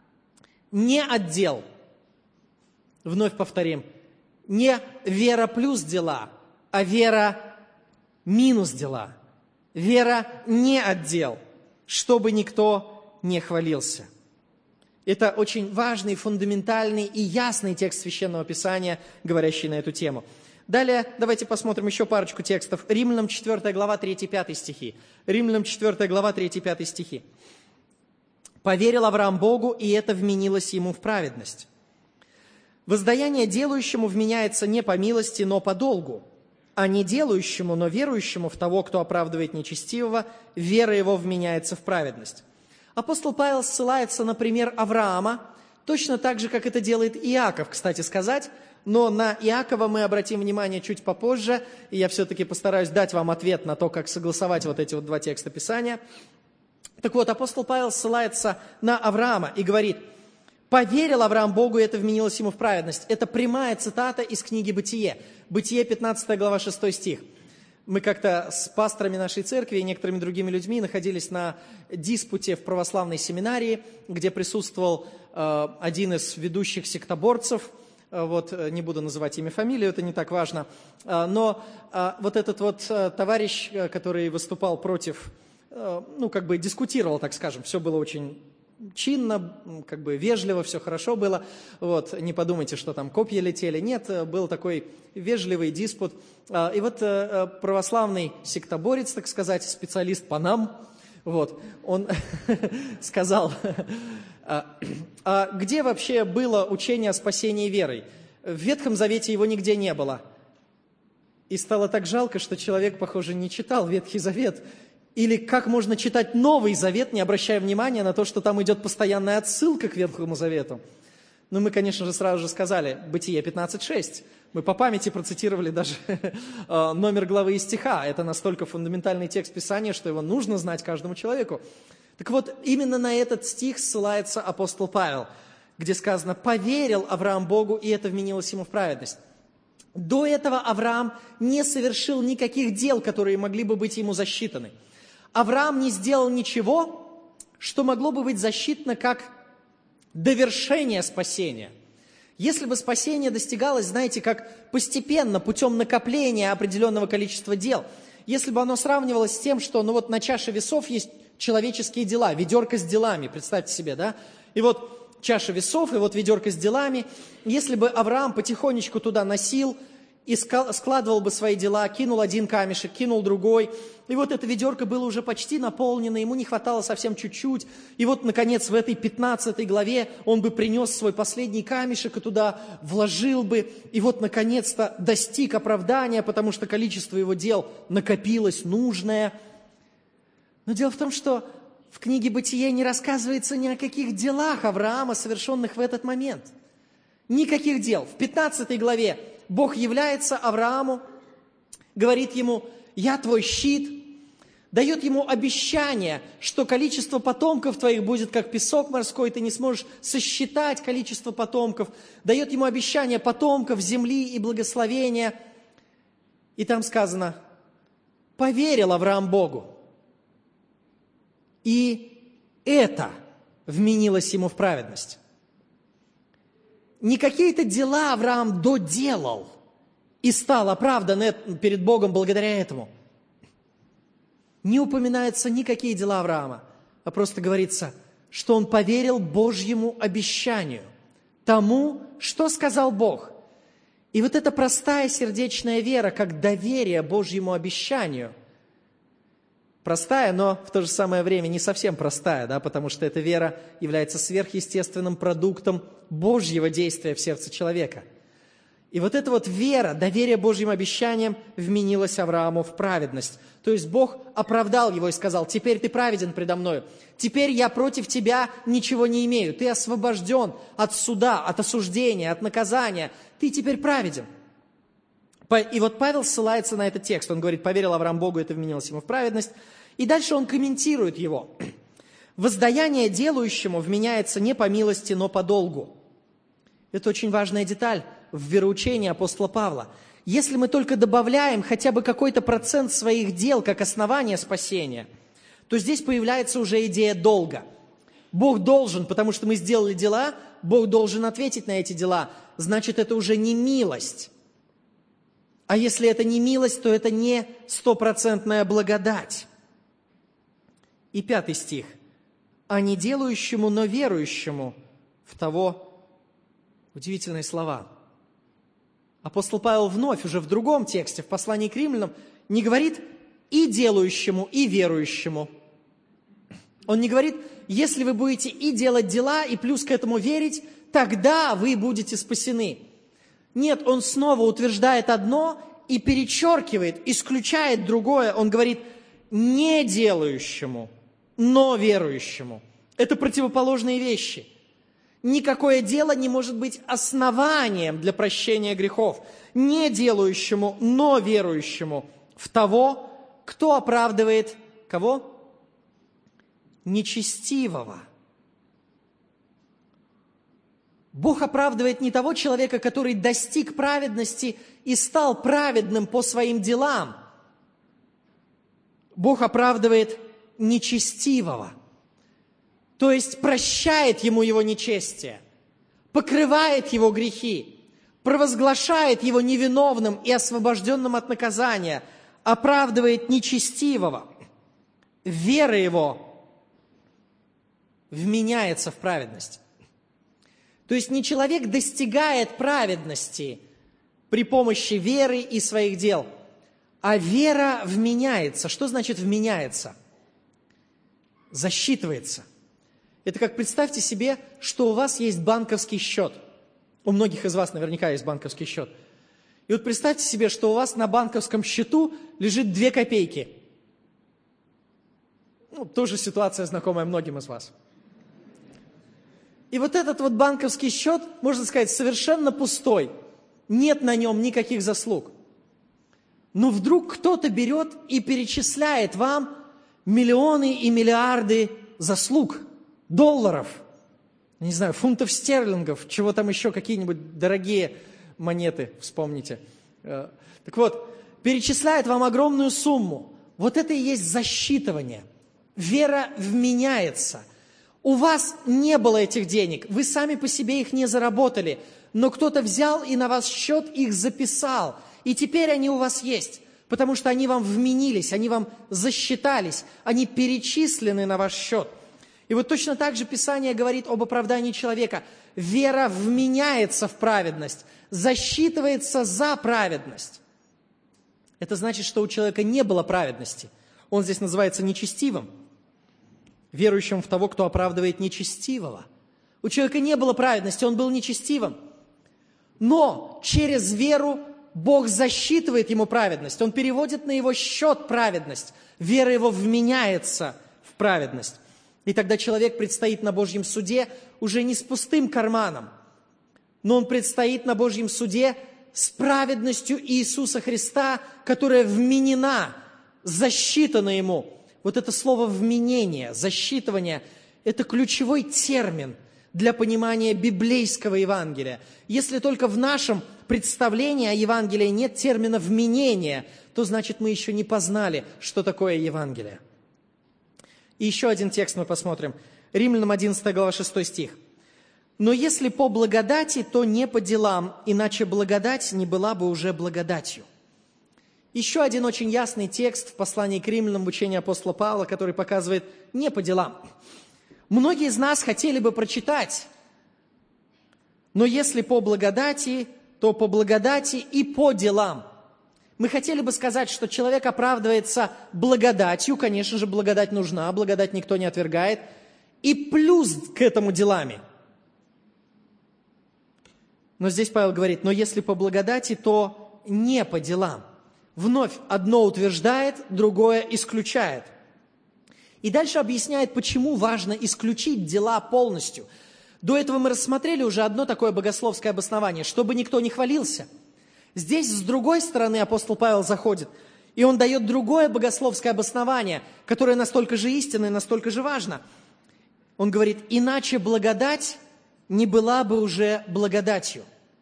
Не от дел. Вновь повторим. Не вера плюс дела, а вера минус дела. Вера не от дел, чтобы никто не хвалился. Это очень важный, фундаментальный и ясный текст Священного Писания, говорящий на эту тему. Далее давайте посмотрим еще парочку текстов. Римлянам четвёртая глава, третий-пятый стихи. Римлянам четвёртая глава, третий-пятый стихи. «Поверил Авраам Богу, и это вменилось ему в праведность. Воздаяние делающему вменяется не по милости, но по долгу. А не делающему, но верующему в того, кто оправдывает нечестивого, вера его вменяется в праведность». Апостол Павел ссылается на пример Авраама, точно так же, как это делает Иаков, кстати сказать, но на Иакова мы обратим внимание чуть попозже, и я все-таки постараюсь дать вам ответ на то, как согласовать вот эти вот два текста Писания. Так вот, апостол Павел ссылается на Авраама и говорит: «Поверил Авраам Богу, и это вменилось ему в праведность». Это прямая цитата из книги «Бытие». Бытие, пятнадцатая глава, шестой стих. Мы как-то с пасторами нашей церкви и некоторыми другими людьми находились на диспуте в православной семинарии, где присутствовал э, один из ведущих сектоборцев. Э, вот, не буду называть имя, фамилию, это не так важно. Э, но э, вот этот вот э, товарищ, э, который выступал против, э, ну, как бы дискутировал, так скажем, все было очень чинно, как бы вежливо, все хорошо было. Вот, не подумайте, что там копья летели. Нет, был такой вежливый диспут. И вот православный сектоборец, так сказать, специалист по нам, вот, он сказал, а где вообще было учение о спасении верой? В Ветхом Завете его нигде не было. И стало так жалко, что человек, похоже, не читал Ветхий Завет. Или как можно читать Новый Завет, не обращая внимания на то, что там идет постоянная отсылка к Ветхому Завету. Ну, мы, конечно же, сразу же сказали, Бытие пятнадцать шесть. Мы по памяти процитировали даже номер главы и стиха. Это настолько фундаментальный текст Писания, что его нужно знать каждому человеку. Так вот, именно на этот стих ссылается апостол Павел, где сказано: «Поверил Авраам Богу, и это вменилось ему в праведность». До этого Авраам не совершил никаких дел, которые могли бы быть ему засчитаны. Авраам не сделал ничего, что могло бы быть засчитано как довершение спасения. Если бы спасение достигалось, знаете, как постепенно, путем накопления определенного количества дел, если бы оно сравнивалось с тем, что ну вот на чаше весов есть человеческие дела, ведерко с делами, представьте себе, да? И вот чаша весов, и вот ведерко с делами. Если бы Авраам потихонечку туда носил и складывал бы свои дела, кинул один камешек, кинул другой, и вот это ведерко было уже почти наполнено, ему не хватало совсем чуть-чуть, и вот, наконец, в этой пятнадцатой главе он бы принес свой последний камешек и туда вложил бы, и вот, наконец-то, достиг оправдания, потому что количество его дел накопилось нужное. Но дело в том, что в книге «Бытие» не рассказывается ни о каких делах Авраама, совершенных в этот момент. Никаких дел. В пятнадцатой главе Бог является Аврааму, говорит ему: «Я твой щит», дает ему обещание, что количество потомков твоих будет как песок морской, ты не сможешь сосчитать количество потомков, дает ему обещание потомков, земли и благословения. И там сказано: «Поверил Авраам Богу, и это вменилось ему в праведность». Не какие-то дела Авраам доделал и стал оправдан перед Богом благодаря этому. Не упоминаются никакие дела Авраама, а просто говорится, что он поверил Божьему обещанию, тому, что сказал Бог. И вот эта простая сердечная вера, как доверие Божьему обещанию, простая, но в то же самое время не совсем простая, да, потому что эта вера является сверхъестественным продуктом Божьего действия в сердце человека. И вот эта вот вера, доверие Божьим обещаниям вменилось Аврааму в праведность. То есть Бог оправдал его и сказал: «Теперь ты праведен предо мною, теперь я против тебя ничего не имею, ты освобожден от суда, от осуждения, от наказания, ты теперь праведен». И вот Павел ссылается на этот текст, он говорит: «Поверил Авраам Богу, это вменилось ему в праведность». И дальше он комментирует его. «Воздаяние делающему вменяется не по милости, но по долгу». Это очень важная деталь в вероучении апостола Павла. Если мы только добавляем хотя бы какой-то процент своих дел как основание спасения, то здесь появляется уже идея долга. Бог должен, потому что мы сделали дела, Бог должен ответить на эти дела. Значит, это уже не милость. А если это не милость, то это не стопроцентная благодать. И пятый стих. «А не делающему, но верующему в того». Удивительные слова. Апостол Павел вновь, уже в другом тексте, в послании к римлянам, не говорит «и делающему, и верующему». Он не говорит: «Если вы будете и делать дела, и плюс к этому верить, тогда вы будете спасены». Нет, он снова утверждает одно и перечеркивает, исключает другое. Он говорит «не делающему, но верующему». Это противоположные вещи. Никакое дело не может быть основанием для прощения грехов. Не делающему, но верующему в того, кто оправдывает кого? Нечестивого. Бог оправдывает не того человека, который достиг праведности и стал праведным по своим делам. Бог оправдывает нечестивого. То есть прощает ему его нечестие, покрывает его грехи, провозглашает его невиновным и освобожденным от наказания, оправдывает нечестивого. Вера его вменяется в праведность. То есть не человек достигает праведности при помощи веры и своих дел, а вера вменяется. Что значит вменяется? Засчитывается. Это как представьте себе, что у вас есть банковский счет. У многих из вас наверняка есть банковский счет. И вот представьте себе, что у вас на банковском счету лежит две копейки. Ну, тоже ситуация, знакомая многим из вас. И вот этот вот банковский счет, можно сказать, совершенно пустой. Нет на нем никаких заслуг. Но вдруг кто-то берет и перечисляет вам миллионы и миллиарды заслуг, долларов, не знаю, фунтов стерлингов, чего там еще, какие-нибудь дорогие монеты, вспомните. Так вот, перечисляет вам огромную сумму. Вот это и есть засчитывание. Вера вменяется. У вас не было этих денег, вы сами по себе их не заработали, но кто-то взял и на ваш счет их записал, и теперь они у вас есть, потому что они вам вменились, они вам засчитались, они перечислены на ваш счет. И вот точно так же Писание говорит об оправдании человека. Вера вменяется в праведность, засчитывается за праведность. Это значит, что у человека не было праведности. Он здесь называется нечестивым, верующим в того, кто оправдывает нечестивого. У человека не было праведности, он был нечестивым. Но через веру Бог засчитывает ему праведность. Он переводит на его счет праведность. Вера его вменяется в праведность. И тогда человек предстоит на Божьем суде уже не с пустым карманом, но он предстоит на Божьем суде с праведностью Иисуса Христа, которая вменена, засчитана ему. Вот это слово «вменение», «засчитывание» – это ключевой термин для понимания библейского Евангелия. Если только в нашем представлении о Евангелии нет термина «вменение», то значит мы еще не познали, что такое Евангелие. И еще один текст мы посмотрим. Римлянам одиннадцатая глава, шестой стих. «Но если по благодати, то не по делам, иначе благодать не была бы уже благодатью». Еще один очень ясный текст в послании к Римлянам в учении апостола Павла, который показывает не по делам. Многие из нас хотели бы прочитать, но если по благодати, то по благодати и по делам. Мы хотели бы сказать, что человек оправдывается благодатью, конечно же, благодать нужна, благодать никто не отвергает, и плюс к этому делами. Но здесь Павел говорит, но если по благодати, то не по делам. Вновь одно утверждает, другое исключает. И дальше объясняет, почему важно исключить дела полностью. До этого мы рассмотрели уже одно такое богословское обоснование, чтобы никто не хвалился. Здесь с другой стороны апостол Павел заходит, и он дает другое богословское обоснование, которое настолько же истинно и настолько же важно. Он говорит, иначе благодать не была бы уже благодатью.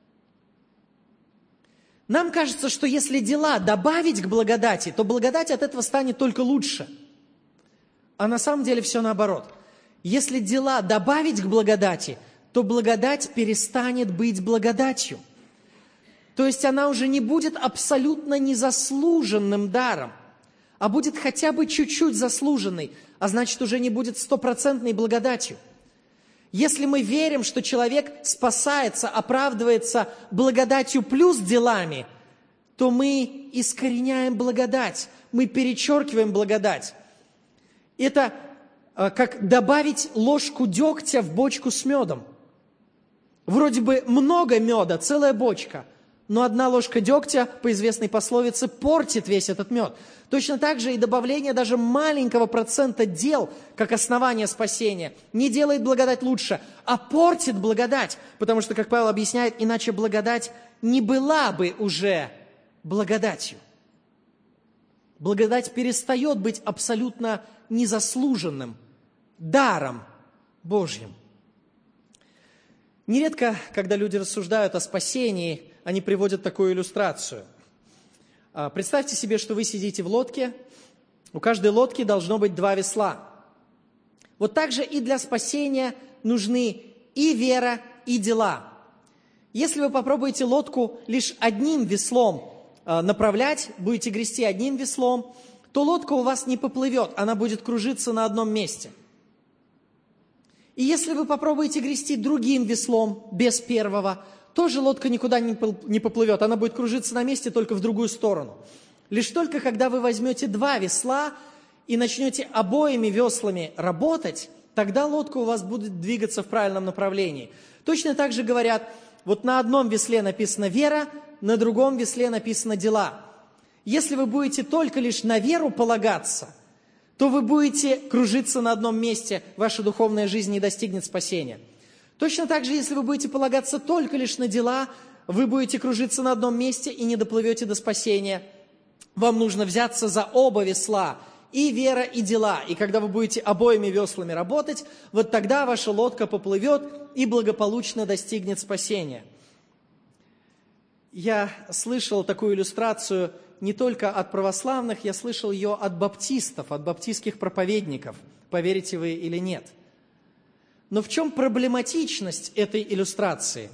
Нам кажется, что если дела добавить к благодати, то благодать от этого станет только лучше. А на самом деле все наоборот. Если дела добавить к благодати, то благодать перестанет быть благодатью. То есть она уже не будет абсолютно незаслуженным даром, а будет хотя бы чуть-чуть заслуженной, а значит уже не будет стопроцентной благодатью. Если мы верим, что человек спасается, оправдывается благодатью плюс делами, то мы искореняем благодать, мы перечеркиваем благодать. Это как добавить ложку дегтя в бочку с медом. Вроде бы много меда, целая бочка, но одна ложка дегтя, по известной пословице, портит весь этот мед. Точно так же и добавление даже маленького процента дел, как основание спасения, не делает благодать лучше, а портит благодать. Потому что, как Павел объясняет, иначе благодать не была бы уже благодатью. Благодать перестает быть абсолютно незаслуженным даром Божьим. Нередко, когда люди рассуждают о спасении, они приводят такую иллюстрацию. Представьте себе, что вы сидите в лодке, у каждой лодки должно быть два весла. Вот так же и для спасения нужны и вера, и дела. Если вы попробуете лодку лишь одним веслом направлять, будете грести одним веслом, то лодка у вас не поплывет, она будет кружиться на одном месте. И если вы попробуете грести другим веслом, без первого, тоже лодка никуда не поплывет, она будет кружиться на месте, только в другую сторону. Лишь только когда вы возьмете два весла и начнете обоими веслами работать, тогда лодка у вас будет двигаться в правильном направлении. Точно так же говорят, вот на одном весле написано «вера», на другом весле написано «дела». Если вы будете только лишь на веру полагаться, то вы будете кружиться на одном месте, ваша духовная жизнь не достигнет спасения. Точно так же, если вы будете полагаться только лишь на дела, вы будете кружиться на одном месте и не доплывете до спасения. Вам нужно взяться за оба весла, и вера, и дела. И когда вы будете обоими веслами работать, вот тогда ваша лодка поплывет и благополучно достигнет спасения. Я слышал такую иллюстрацию не только от православных, я слышал ее от баптистов, от баптистских проповедников, поверите вы или нет. Но в чем проблематичность этой иллюстрации?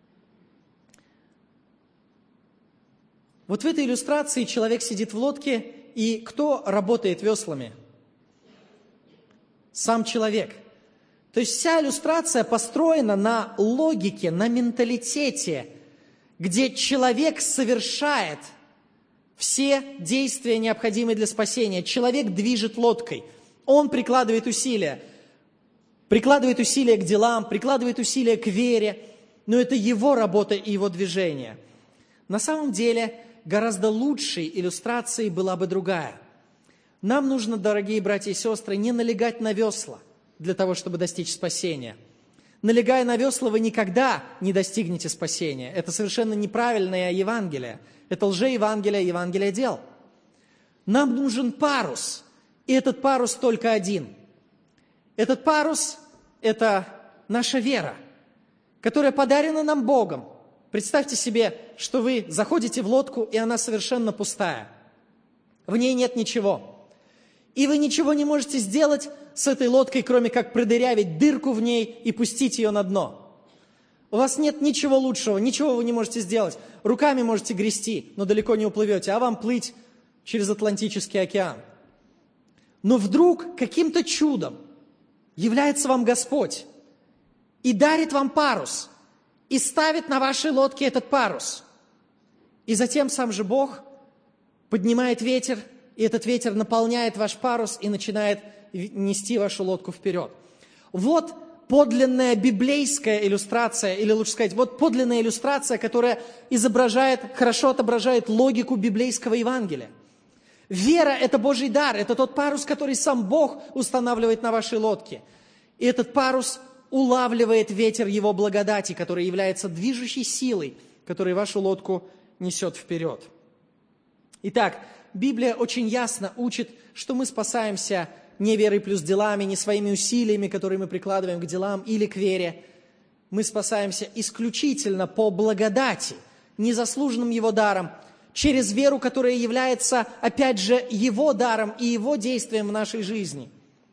Вот в этой иллюстрации человек сидит в лодке, и кто работает веслами? Сам человек. То есть вся иллюстрация построена на логике, на менталитете, где человек совершает все действия, необходимые для спасения. Человек движет лодкой, он прикладывает усилия, прикладывает усилия к делам, прикладывает усилия к вере, но это его работа и его движение. На самом деле, гораздо лучшей иллюстрацией была бы другая. Нам нужно, дорогие братья и сестры, не налегать на весла для того, чтобы достичь спасения. Налегая на весла, вы никогда не достигнете спасения. Это совершенно неправильное Евангелие. Это лже-евангелие, Евангелие дел. Нам нужен парус, и этот парус только один. Этот парус – это наша вера, которая подарена нам Богом. Представьте себе, что вы заходите в лодку, и она совершенно пустая. В ней нет ничего. И вы ничего не можете сделать с этой лодкой, кроме как продырявить дырку в ней и пустить ее на дно. У вас нет ничего лучшего, ничего вы не можете сделать. Руками можете грести, но далеко не уплывете, а вам плыть через Атлантический океан. Но вдруг каким-то чудом является вам Господь и дарит вам парус, и ставит на вашей лодке этот парус. И затем сам же Бог поднимает ветер, и этот ветер наполняет ваш парус и начинает нести вашу лодку вперед. Вот подлинная библейская иллюстрация, или лучше сказать, вот подлинная иллюстрация, которая изображает, хорошо отображает логику библейского Евангелия. Вера – это Божий дар, это тот парус, который сам Бог устанавливает на вашей лодке. И этот парус улавливает ветер Его благодати, который является движущей силой, которая вашу лодку несет вперед. Итак, Библия очень ясно учит, что мы спасаемся не верой плюс делами, не своими усилиями, которые мы прикладываем к делам или к вере. Мы спасаемся исключительно по благодати, незаслуженным Его даром, через веру, которая является, опять же, Его даром и Его действием в нашей жизни.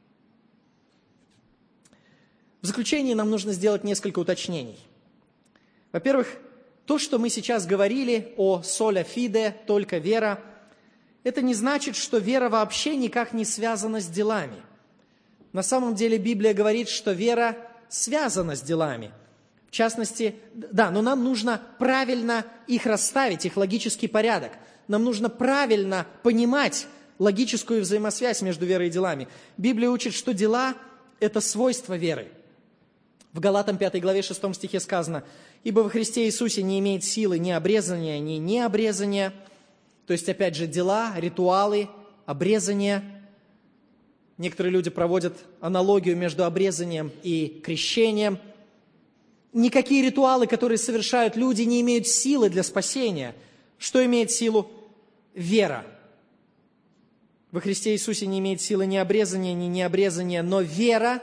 В заключение нам нужно сделать несколько уточнений. Во-первых, то, что мы сейчас говорили о соля фиде, только вера, это не значит, что вера вообще никак не связана с делами. На самом деле Библия говорит, что вера связана с делами. В частности, да, но нам нужно правильно их расставить, их логический порядок. Нам нужно правильно понимать логическую взаимосвязь между верой и делами. Библия учит, что дела – это свойство веры. В Галатам пятой главе шестом стихе сказано: «Ибо во Христе Иисусе не имеет силы ни обрезания, ни необрезания». То есть, опять же, дела, ритуалы, обрезание. Некоторые люди проводят аналогию между обрезанием и крещением. Никакие ритуалы, которые совершают люди, не имеют силы для спасения. Что имеет силу? Вера. Во Христе Иисусе не имеет силы ни обрезания, ни необрезания, но вера.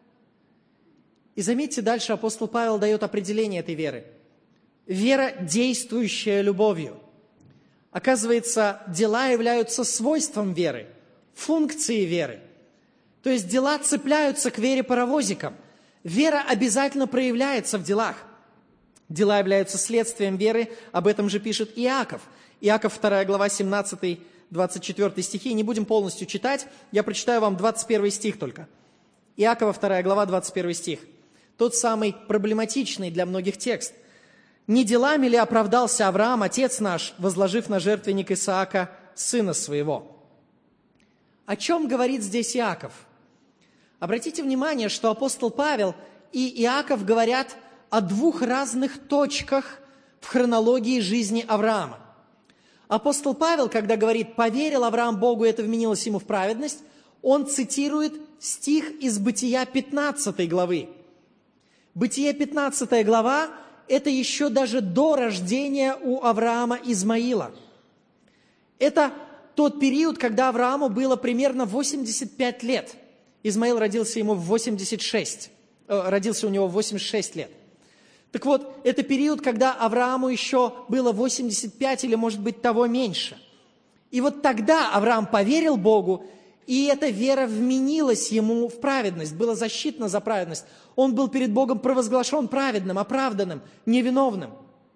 И заметьте, дальше апостол Павел дает определение этой веры. Вера, действующая любовью. Оказывается, дела являются свойством веры, функцией веры. То есть дела цепляются к вере паровозиком. Вера обязательно проявляется в делах. Дела являются следствием веры, об этом же пишет Иаков. Иаков вторая глава, семнадцатый двадцать четвёртый стихи. Не будем полностью читать, я прочитаю вам двадцать первый стих только. Иакова вторая глава, двадцать первый стих. Тот самый проблематичный для многих текст. «Не делами ли оправдался Авраам, отец наш, возложив на жертвенник Исаака, сына своего?» О чем говорит здесь Иаков? Обратите внимание, что апостол Павел и Иаков говорят о двух разных точках в хронологии жизни Авраама. Апостол Павел, когда говорит «поверил Авраам Богу, и это вменилось ему в праведность», он цитирует стих из Бытия пятнадцатой главы. Бытие пятнадцатая глава – это еще даже до рождения у Авраама Измаила. Это тот период, когда Аврааму было примерно восемьдесят пять лет. Измаил родился ему в восемьдесят шесть, э, родился у него в восемьдесят шесть лет. Так вот, это период, когда Аврааму еще было восемьдесят пять или, может быть, того меньше. И вот тогда Авраам поверил Богу, и эта вера вменилась ему в праведность, была засчитана за праведность. Он был перед Богом провозглашен праведным, оправданным, невиновным.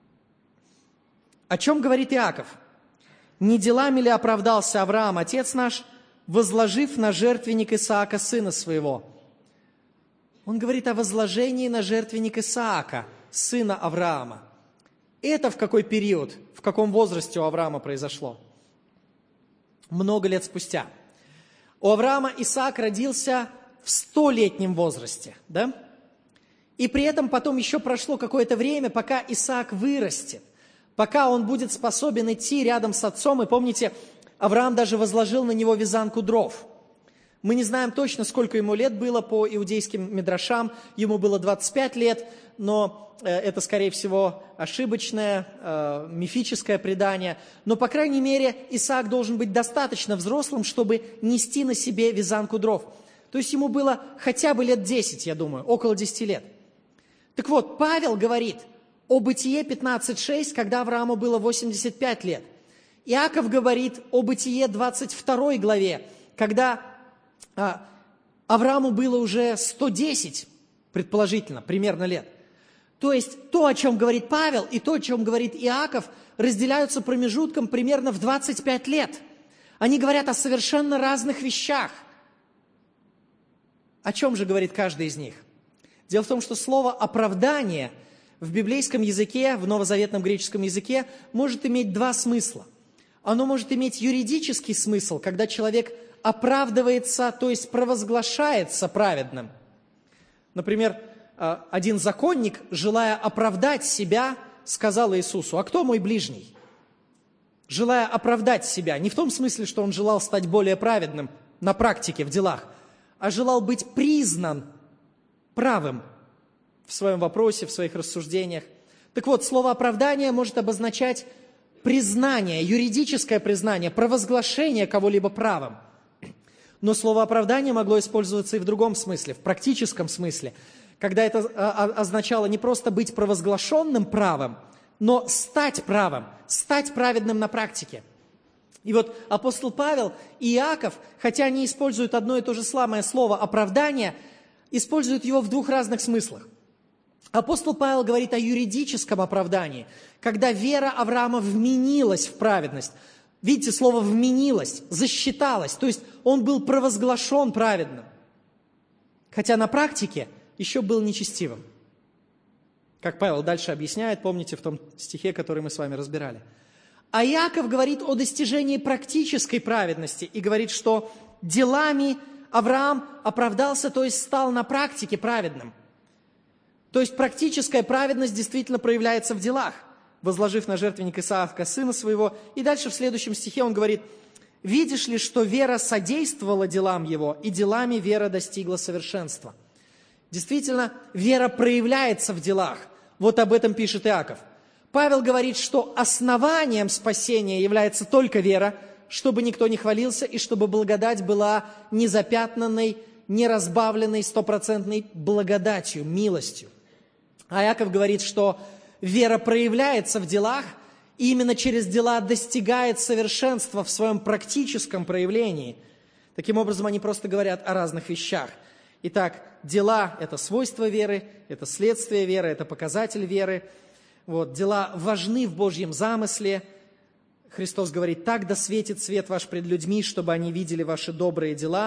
О чем говорит Иаков? «Не делами ли оправдался Авраам, отец наш, возложив на жертвенник Исаака, сына своего?» Он говорит о возложении на жертвенник Исаака, сына Авраама. Это в какой период, в каком возрасте у Авраама произошло? Много лет спустя. У Авраама Исаак родился в столетнем возрасте, да? И при этом потом еще прошло какое-то время, пока Исаак вырастет, пока он будет способен идти рядом с отцом. И помните, Авраам даже возложил на него вязанку дров. Мы не знаем точно, сколько ему лет было по иудейским мидрашам. Ему было двадцать пять лет, но это, скорее всего, ошибочное, э, мифическое предание. Но, по крайней мере, Исаак должен быть достаточно взрослым, чтобы нести на себе вязанку дров. То есть ему было хотя бы лет десять, я думаю, около десяти лет. Так вот, Павел говорит о Бытие пятнадцать шесть, когда Аврааму было восемьдесят пять лет. Иаков говорит о Бытие двадцать второй главе, когда а, Аврааму было уже сто десять, предположительно, примерно лет. То есть то, о чем говорит Павел, и то, о чем говорит Иаков, разделяются промежутком примерно в двадцать пять лет. Они говорят о совершенно разных вещах. О чем же говорит каждый из них? Дело в том, что слово «оправдание» в библейском языке, в новозаветном греческом языке, может иметь два смысла. Оно может иметь юридический смысл, когда человек оправдывается, то есть провозглашается праведным. Например, один законник, желая оправдать себя, сказал Иисусу: «А кто мой ближний?» Желая оправдать себя, не в том смысле, что он желал стать более праведным на практике, в делах, а желал быть признан правым в своем вопросе, в своих рассуждениях. Так вот, слово «оправдание» может обозначать признание, юридическое признание, провозглашение кого-либо правым. Но слово «оправдание» могло использоваться и в другом смысле, в практическом смысле, когда это означало не просто быть провозглашенным правым, но стать правым, стать праведным на практике. И вот апостол Павел и Иаков, хотя они используют одно и то же самое слово «оправдание», используют его в двух разных смыслах. Апостол Павел говорит о юридическом оправдании, когда вера Авраама вменилась в праведность. Видите, слово «вменилась», «засчиталась», то есть он был провозглашен праведным, хотя на практике еще был нечестивым. Как Павел дальше объясняет, помните в том стихе, который мы с вами разбирали. А Иаков говорит о достижении практической праведности и говорит, что делами Авраам оправдался, то есть стал на практике праведным. То есть практическая праведность действительно проявляется в делах, возложив на жертвенник Исаака, сына своего. И дальше в следующем стихе он говорит: «Видишь ли, что вера содействовала делам его, и делами вера достигла совершенства». Действительно, вера проявляется в делах. Вот об этом пишет Иаков. Павел говорит, что основанием спасения является только вера, чтобы никто не хвалился, и чтобы благодать была незапятнанной, неразбавленной, стопроцентной благодатью, милостью. А Иаков говорит, что вера проявляется в делах, и именно через дела достигает совершенства в своем практическом проявлении. Таким образом, они просто говорят о разных вещах. Итак, дела – это свойство веры, это следствие веры, это показатель веры. Вот, дела важны в Божьем замысле. Христос говорит: «Так да светит свет ваш пред людьми, чтобы они видели ваши добрые дела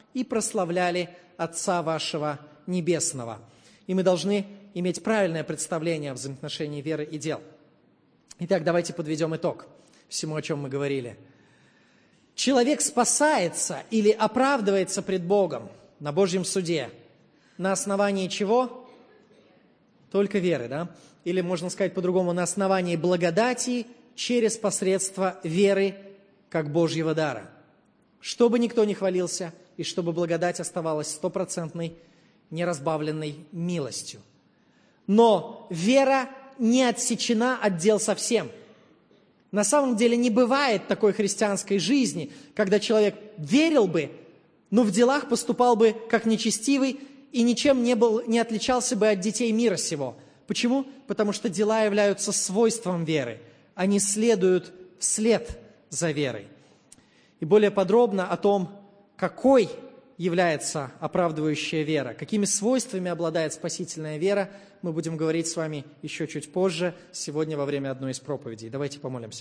и прославляли Отца вашего Небесного». И мы должны иметь правильное представление о взаимоотношении веры и дел. Итак, давайте подведем итог всему, о чем мы говорили. Человек спасается или оправдывается пред Богом на Божьем суде на основании чего? Только веры, да? Или, можно сказать по-другому, на основании благодати через посредство веры как Божьего дара. Чтобы никто не хвалился, и чтобы благодать оставалась стопроцентной, неразбавленной милостью. Но вера не отсечена от дел совсем. На самом деле не бывает такой христианской жизни, когда человек верил бы, но в делах поступал бы как нечестивый и ничем не, был, не отличался бы от детей мира сего. Почему? Потому что дела являются свойством веры. Они следуют вслед за верой. И более подробно о том, какой является оправдывающая вера, какими свойствами обладает спасительная вера, мы будем говорить с вами еще чуть позже, сегодня во время одной из проповедей. Давайте помолимся.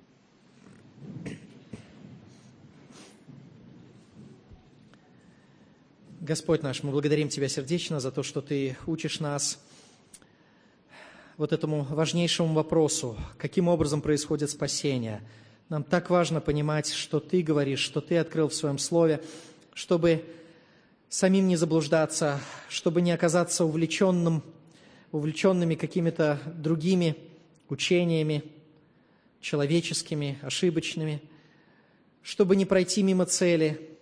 Господь наш, мы благодарим Тебя сердечно за то, что Ты учишь нас вот этому важнейшему вопросу, каким образом происходит спасение. Нам так важно понимать, что Ты говоришь, что Ты открыл в Своем Слове, чтобы самим не заблуждаться, чтобы не оказаться увлеченным, увлеченными какими-то другими учениями, человеческими, ошибочными, чтобы не пройти мимо цели.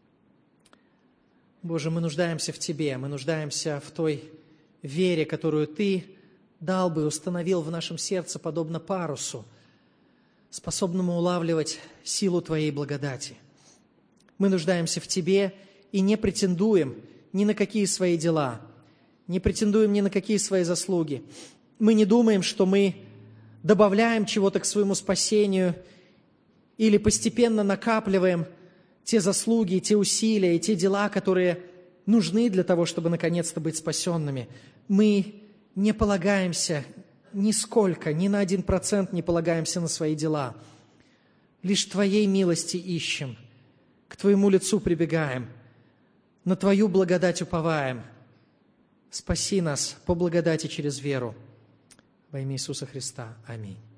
Боже, мы нуждаемся в Тебе, мы нуждаемся в той вере, которую Ты дал бы, установил в нашем сердце, подобно парусу, способному улавливать силу Твоей благодати. Мы нуждаемся в Тебе и не претендуем ни на какие свои дела, не претендуем ни на какие свои заслуги. Мы не думаем, что мы добавляем чего-то к своему спасению или постепенно накапливаем те заслуги, те усилия и те дела, которые нужны для того, чтобы наконец-то быть спасенными. Мы не полагаемся нисколько, ни на один процент не полагаемся на свои дела. Лишь Твоей милости ищем, к Твоему лицу прибегаем, на Твою благодать уповаем. Спаси нас по благодати через веру. Во имя Иисуса Христа. Аминь.